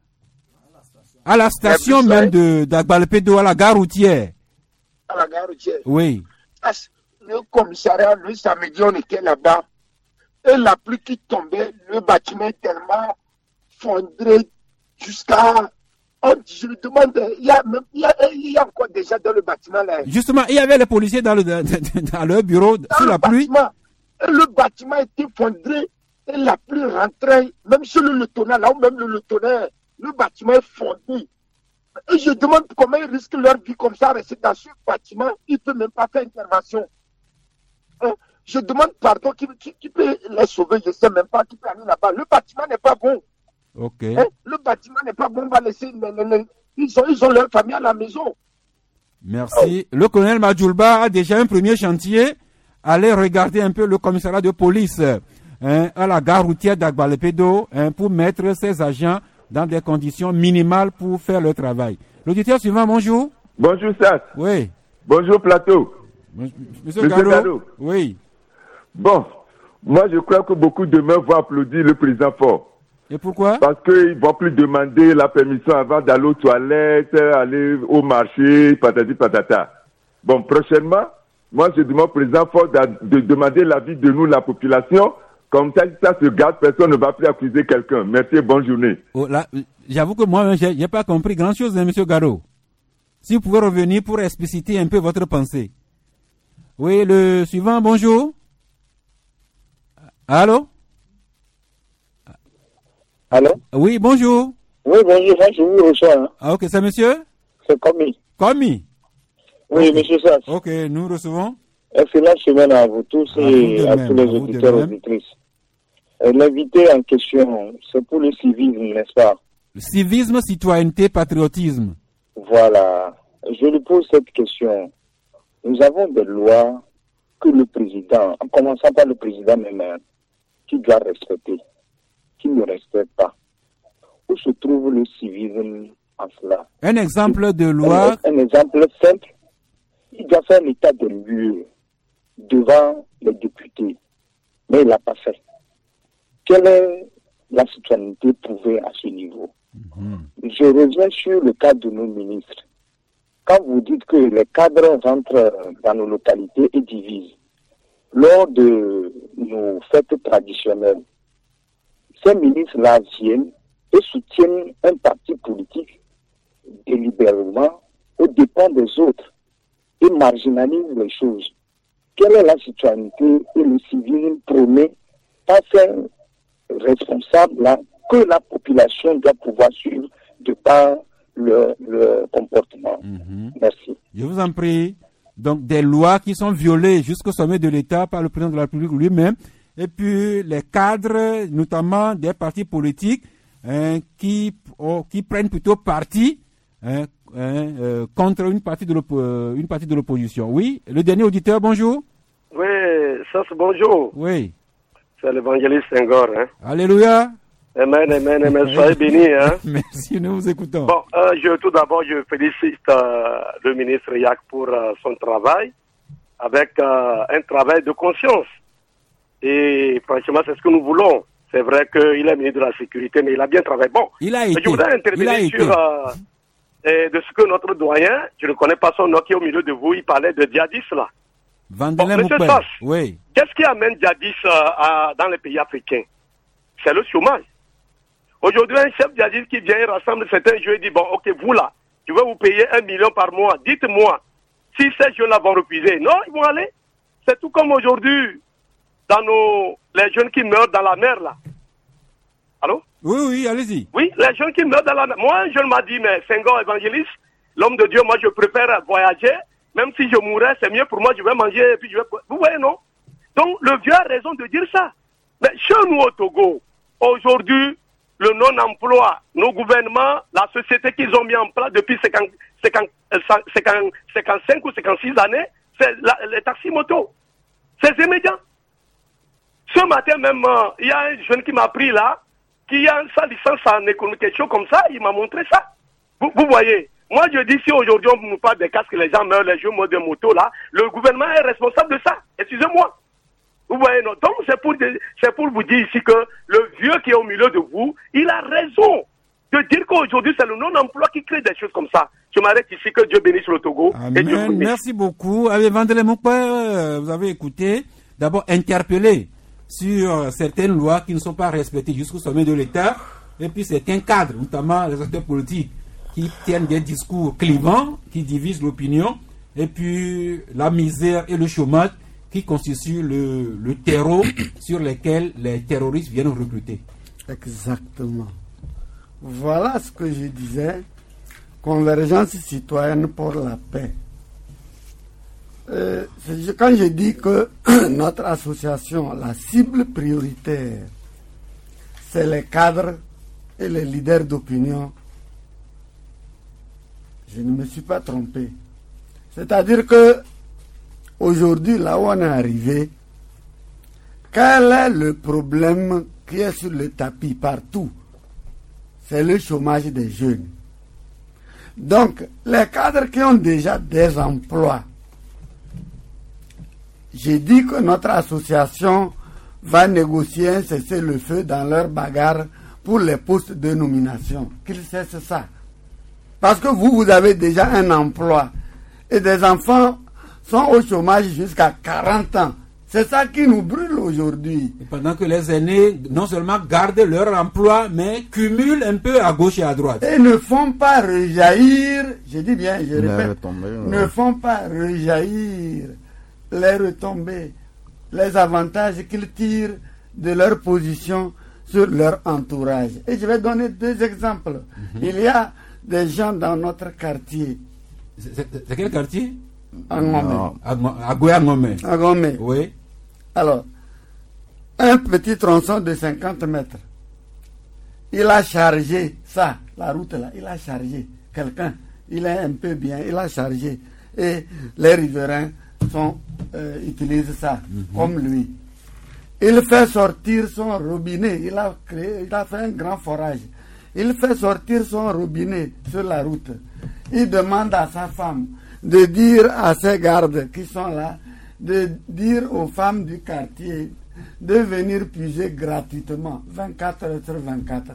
À la station même d'Agbalpedo, à la gare routière. À la gare routière. Oui. Le commissariat, le samedi, on était là-bas. Et la pluie qui tombait, le bâtiment est tellement fondré jusqu'à... Je me demande, il y a encore des gens dans le bâtiment là. Justement, il y avait les policiers dans leur bureau sous la pluie. Et le bâtiment était fondré et la pluie rentrait, même sur le tonnerre, là où même le tonnerre, le bâtiment est fondu. Et je demande comment ils risquent leur vie comme ça, rester dans ce bâtiment, ils ne peuvent même pas faire intervention. Je demande pardon, qui peut les sauver, je ne sais même pas qui peut aller là-bas. Le bâtiment n'est pas bon. Ok. Le bâtiment n'est pas bon, on va laisser ils ont leur famille à la maison. Merci. Le colonel Madjoulba a déjà un premier chantier. Allez regarder un peu le commissariat de police à la gare routière d'Agbalpedo pour mettre ses agents dans des conditions minimales pour faire le travail. L'auditeur suivant, bonjour. Bonjour, Sass. Oui. Bonjour, Plateau. Monsieur Gallo. Oui. Bon, moi je crois que beaucoup demain vont applaudir le président Faure. Et pourquoi? Parce qu'ils ne vont plus demander la permission avant d'aller aux toilettes, aller au marché, patati patata. Bon, prochainement, moi je demande au président Faure de demander l'avis de nous, la population. Comme ça se garde, personne ne va plus accuser quelqu'un. Merci et bonne journée. Oh, là, j'avoue que moi, je n'ai pas compris grand-chose, hein, monsieur Garot. Si vous pouvez revenir pour expliciter un peu votre pensée. Oui, le suivant, bonjour. Allô? Allô? Oui, bonjour. Oui, bonjour, moi je vous reçois. Hein. Ah, ok, c'est monsieur? C'est Komi. Komi? Oui, okay. Monsieur Sass. Ok, nous recevons. Excellente semaine à vous tous et à tous les auditeurs et auditrices. L'invité en question, c'est pour le civisme, n'est-ce pas? Le civisme, citoyenneté, patriotisme. Voilà. Je lui pose cette question. Nous avons des lois que le président, en commençant par le président même, qui doit respecter, qui ne respecte pas. Où se trouve le civisme en cela? Un exemple de loi. Un exemple simple. Il doit faire l'état de lieu devant les députés, mais il n'a pas fait. Quelle est la citoyenneté prouvée à ce niveau? Je reviens sur le cas de nos ministres. Quand vous dites que les cadres rentrent dans nos localités et divisent, lors de nos fêtes traditionnelles, ces ministres-là viennent et soutiennent un parti politique délibérément aux dépens des autres et marginalisent les choses. Quelle est la citoyenneté et le civisme prôné par ces responsables-là que la population doit pouvoir suivre de par le comportement? Merci. Je vous en prie. Donc, des lois qui sont violées jusqu'au sommet de l'État par le président de la République lui-même, et puis les cadres, notamment des partis politiques, qui prennent plutôt parti contre une partie de l'opposition. Oui, le dernier auditeur, bonjour. Oui, ça c'est bonjour. Oui. C'est l'évangéliste Senghor. Hein. Alléluia. Amen, amen, amen. Soyez bénis. Hein. Merci, nous vous écoutons. Bon, tout d'abord, je félicite le ministre Yak pour son travail, avec un travail de conscience. Et franchement, c'est ce que nous voulons. C'est vrai qu'il est ministre de la Sécurité, mais il a bien travaillé. Bon, il a été. Je voudrais intervenir sur de ce que notre doyen, je ne connais pas son nom, qui est au milieu de vous, il parlait de djihadistes là. Monsieur Sass, oui. Qu'est-ce qui amène djihadistes dans les pays africains? C'est le chômage. Aujourd'hui, un chef djihadiste qui vient et rassemble certains jeunes et dit, bon, ok, vous là, je vais vous payer 1 million par mois. Dites-moi, si ces jeunes-là vont refuser, non, ils vont aller. C'est tout comme aujourd'hui, dans les jeunes qui meurent dans la mer, là. Allô? Oui, allez-y. Oui, les jeunes qui meurent dans la... Moi, un jeune m'a dit, mais Senghor évangéliste, l'homme de Dieu, moi, je préfère voyager. Même si je mourrais, c'est mieux pour moi, je vais manger et puis je vais... Vous voyez, non? Donc, le vieux a raison de dire ça. Mais chez nous au Togo, aujourd'hui, le non-emploi, nos gouvernements, la société qu'ils ont mis en place depuis 55 ou 56 années, c'est les taxis-motos. C'est immédiat. Ce matin même, il y a un jeune qui m'a pris là, qui a sa licence en économie, quelque chose comme ça, il m'a montré ça. Vous voyez, moi je dis, si aujourd'hui on nous parle des casques, les gens meurent, les jeunes meurent de moto là, le gouvernement est responsable de ça. Excusez-moi. Vous voyez, non. Donc c'est pour vous dire ici que le vieux qui est au milieu de vous, il a raison de dire qu'aujourd'hui c'est le non-emploi qui crée des choses comme ça. Je m'arrête ici, que Dieu bénisse le Togo. Amen. Merci beaucoup. Allez, Vandele Moukwe, vous avez écouté, d'abord interpellé sur certaines lois qui ne sont pas respectées jusqu'au sommet de l'État, et puis certains cadres, notamment les acteurs politiques, qui tiennent des discours clivants, qui divisent l'opinion, et puis la misère et le chômage qui constituent le terreau sur lequel les terroristes viennent recruter. Exactement. Voilà ce que je disais. Convergence citoyenne pour la paix. Quand je dis que notre association, la cible prioritaire, c'est les cadres et les leaders d'opinion, je ne me suis pas trompé. C'est-à-dire que aujourd'hui, là où on est arrivé, quel est le problème qui est sur le tapis partout? C'est le chômage des jeunes. Donc, les cadres qui ont déjà des emplois, j'ai dit que notre association va négocier un cessez-le-feu dans leur bagarre pour les postes de nomination. Qu'ils cessent ça. Parce que vous avez déjà un emploi. Et des enfants sont au chômage jusqu'à 40 ans. C'est ça qui nous brûle aujourd'hui. Et pendant que les aînés, non seulement gardent leur emploi, mais cumulent un peu à gauche et à droite. Et ne font pas rejaillir, je dis bien, je répète, ne font pas rejaillir les retombées, les avantages qu'ils tirent de leur position sur leur entourage. Et je vais donner 2 exemples. Il y a des gens dans notre quartier. C'est quel quartier? Angomé. Angomé. Oui. Alors, un petit tronçon de 50 mètres. Il a chargé ça, la route là, il a chargé quelqu'un. Il est un peu bien, il a chargé. Et les riverains utilisent ça comme lui. Il fait sortir son robinet. Il a fait un grand forage. Il fait sortir son robinet sur la route. Il demande à sa femme de dire à ses gardes qui sont là, de dire aux femmes du quartier de venir puiser gratuitement, 24 heures sur 24.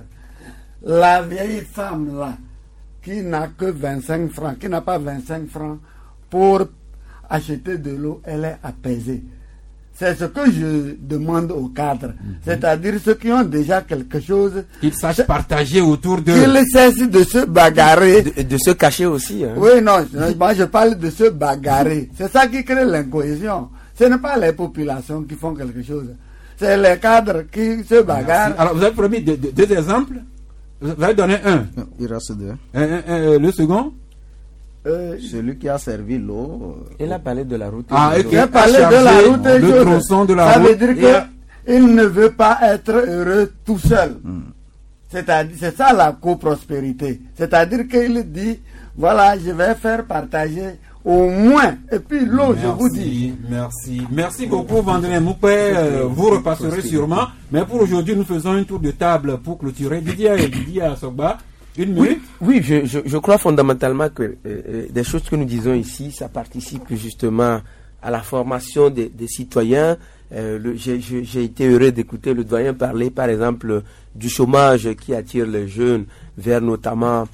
La vieille femme là, qui n'a que 25 francs, qui n'a pas 25 francs pour acheter de l'eau, elle est apaisée. C'est ce que je demande aux cadres. C'est-à-dire ceux qui ont déjà quelque chose. Qu'ils sachent partager autour d'eux. Qu'ils cessent de se bagarrer. De se cacher aussi. Hein. Oui, non, moi je parle de se bagarrer. C'est ça qui crée l'incohésion. Ce n'est pas les populations qui font quelque chose. C'est les cadres qui se bagarrent. Alors vous avez promis 2 exemples. Vous avez donné un. Il reste 2. Le second? Celui qui a servi l'eau. Il a parlé de la route. Il a parlé de la route. Le tronçon de la route. Ça veut dire qu'il ne veut pas être heureux tout seul. C'est ça la coprospérité. C'est-à-dire qu'il dit, voilà, je vais faire partager au moins. Et puis l'eau, je vous dis. Merci beaucoup, Vandele Moukwe. Vous repasserez sûrement. Mais pour aujourd'hui, nous faisons un tour de table pour clôturer. Didier Asogba. Oui, je crois fondamentalement que des choses que nous disons ici, ça participe justement à la formation des citoyens. J'ai été heureux d'écouter le doyen parler, par exemple, du chômage qui attire les jeunes vers notamment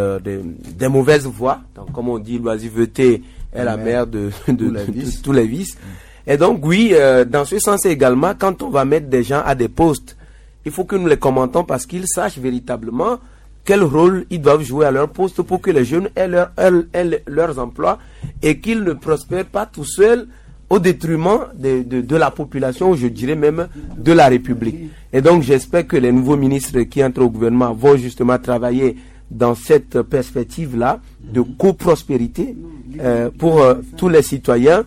des mauvaises voies. Donc, comme on dit, l'oisiveté est la mère de tous les vices. Et donc, oui, dans ce sens également, quand on va mettre des gens à des postes, il faut que nous les commentons parce qu'ils sachent véritablement quel rôle ils doivent jouer à leur poste pour que les jeunes aient leurs emplois et qu'ils ne prospèrent pas tout seuls au détriment de la population, ou je dirais même de la République. Et donc j'espère que les nouveaux ministres qui entrent au gouvernement vont justement travailler dans cette perspective-là de coprospérité pour tous les citoyens.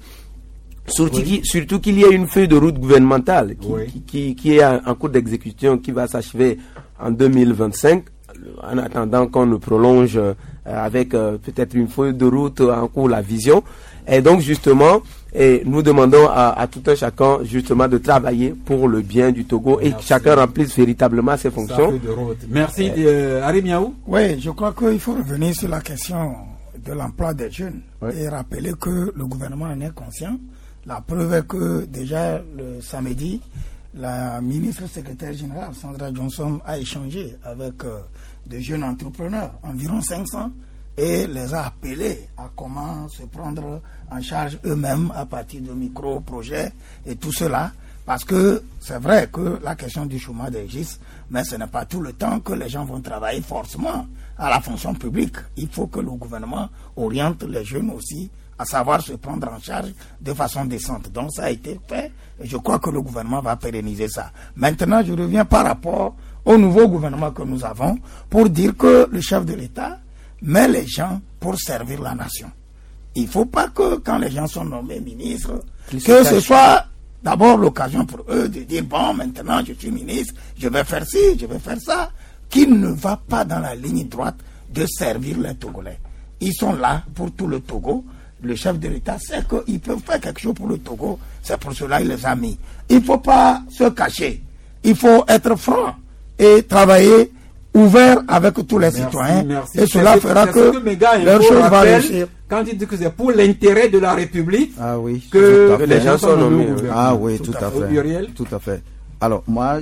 Surtout qu'il y a une feuille de route gouvernementale qui est en cours d'exécution, qui va s'achever en 2025, en attendant qu'on le prolonge avec peut-être une feuille de route en cours, la vision. Et donc justement, nous demandons à tout un chacun justement de travailler pour le bien du Togo et que chacun remplisse véritablement ses fonctions. Merci, Arim Yaou. Oui, je crois qu'il faut revenir sur la question de l'emploi des jeunes et rappeler que le gouvernement en est conscient. La preuve est que déjà le samedi, la ministre secrétaire générale, Sandra Johnson, a échangé avec des jeunes entrepreneurs, environ 500, et les a appelés à comment se prendre en charge eux-mêmes à partir de micro-projets et tout cela. Parce que c'est vrai que la question du chômage existe, mais ce n'est pas tout le temps que les gens vont travailler forcément à la fonction publique. Il faut que le gouvernement oriente les jeunes aussi à savoir se prendre en charge de façon décente. Donc ça a été fait et je crois que le gouvernement va pérenniser ça. Maintenant, je reviens par rapport au nouveau gouvernement que nous avons pour dire que le chef de l'État met les gens pour servir la nation. Il ne faut pas que quand les gens sont nommés ministres, que ce soit d'abord l'occasion pour eux de dire bon, maintenant je suis ministre, je vais faire ci, je vais faire ça, qu'il ne va pas dans la ligne droite de servir les Togolais. Ils sont là pour tout le Togo. Le chef de l'État sait qu'ils peuvent faire quelque chose pour le Togo. C'est pour cela qu'il les a mis. Il ne faut pas se cacher. Il faut être franc et travailler ouvert avec tous les citoyens. Merci. Et cela fera que leur chose va réussir. Quand il dit que c'est pour l'intérêt de la République que les gens sont nommés. Ah oui, tout à fait. Tout à fait. Alors, moi,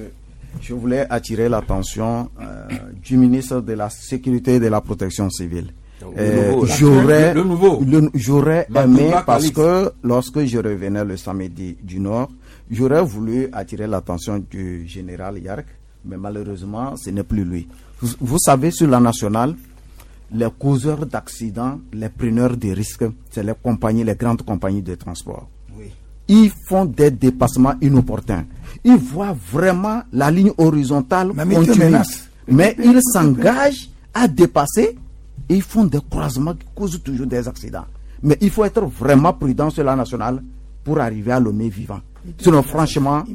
je voulais attirer l'attention du ministre de la Sécurité et de la Protection civile. J'aurais aimé, parce que lorsque je revenais le samedi du Nord, j'aurais voulu attirer l'attention du général Yark, mais malheureusement, ce n'est plus lui. Vous savez, sur la nationale, les causeurs d'accidents, les preneurs de risques, c'est les compagnies, les grandes compagnies de transport. Oui. Ils font des dépassements inopportuns. Ils voient vraiment la ligne horizontale continuer. Mais ils s'engagent à dépasser et ils font des croisements qui causent toujours des accidents. Mais il faut être vraiment prudent sur la nationale pour arriver à Lomé vivant. Sinon, franchement,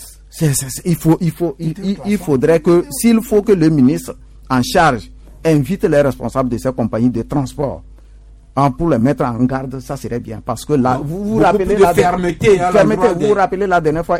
il faudrait que, s'il faut que le ministre en charge invite les responsables de ces compagnies de transport pour les mettre en garde, ça serait bien. Parce que là, vous vous rappelez la dernière fois,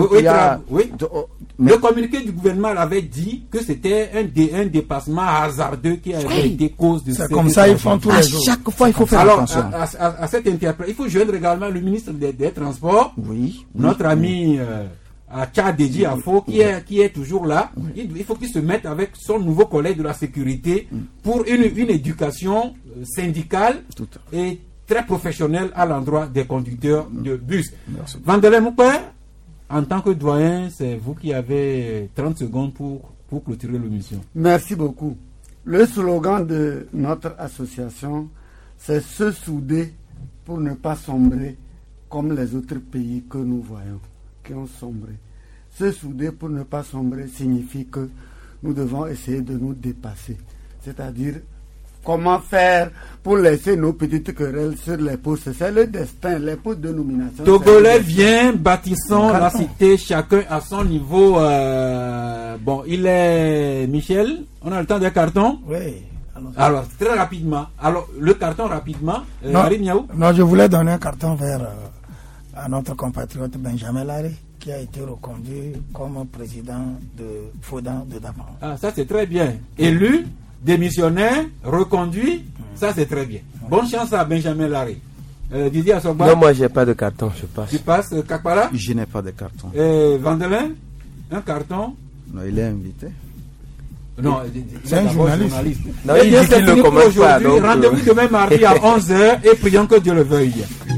le communiqué du gouvernement avait dit que c'était un dépassement hasardeux qui avait été cause de... C'est comme ça, ils font tous les jours. Chaque fois, il faut faire attention. À cette interprétation, il faut joindre également le ministre des Transports, notre ami Tchadéji Afo, qui est toujours là. Il faut qu'il se mette avec son nouveau collègue de la sécurité pour une éducation syndicale et très professionnelle à l'endroit des conducteurs de bus. Vandelin Moukoué, en tant que doyen, c'est vous qui avez 30 secondes pour clôturer l'émission. Merci beaucoup. Le slogan de notre association, c'est se souder pour ne pas sombrer comme les autres pays que nous voyons, qui ont sombré. Se souder pour ne pas sombrer signifie que nous devons essayer de nous dépasser. C'est-à-dire, comment faire pour laisser nos petites querelles sur les postes. C'est le destin, les postes de nomination. Togolais vient, bâtissons la cité, chacun à son niveau. Bon, il est Michel, on a le temps des cartons. Oui. Alors, très rapidement. Alors, le carton rapidement. Non, je voulais donner un carton vers à notre compatriote Benjamin Larry, qui a été reconduit comme président de Faudan de Daman. Ah, ça c'est très bien. Élu, démissionnaire, reconduit, ça c'est très bien. Bonne chance à Benjamin Larry. Didier Assogba. Non, moi j'ai pas de carton, je passe. Tu passes, Kakpala? Je n'ai pas de carton. Vandelin, un carton? Non, il est invité. Non, c'est un journaliste. Non, il dit qu'il ne commente pas. Rendez-vous demain mardi à 11h et prions que Dieu le veuille.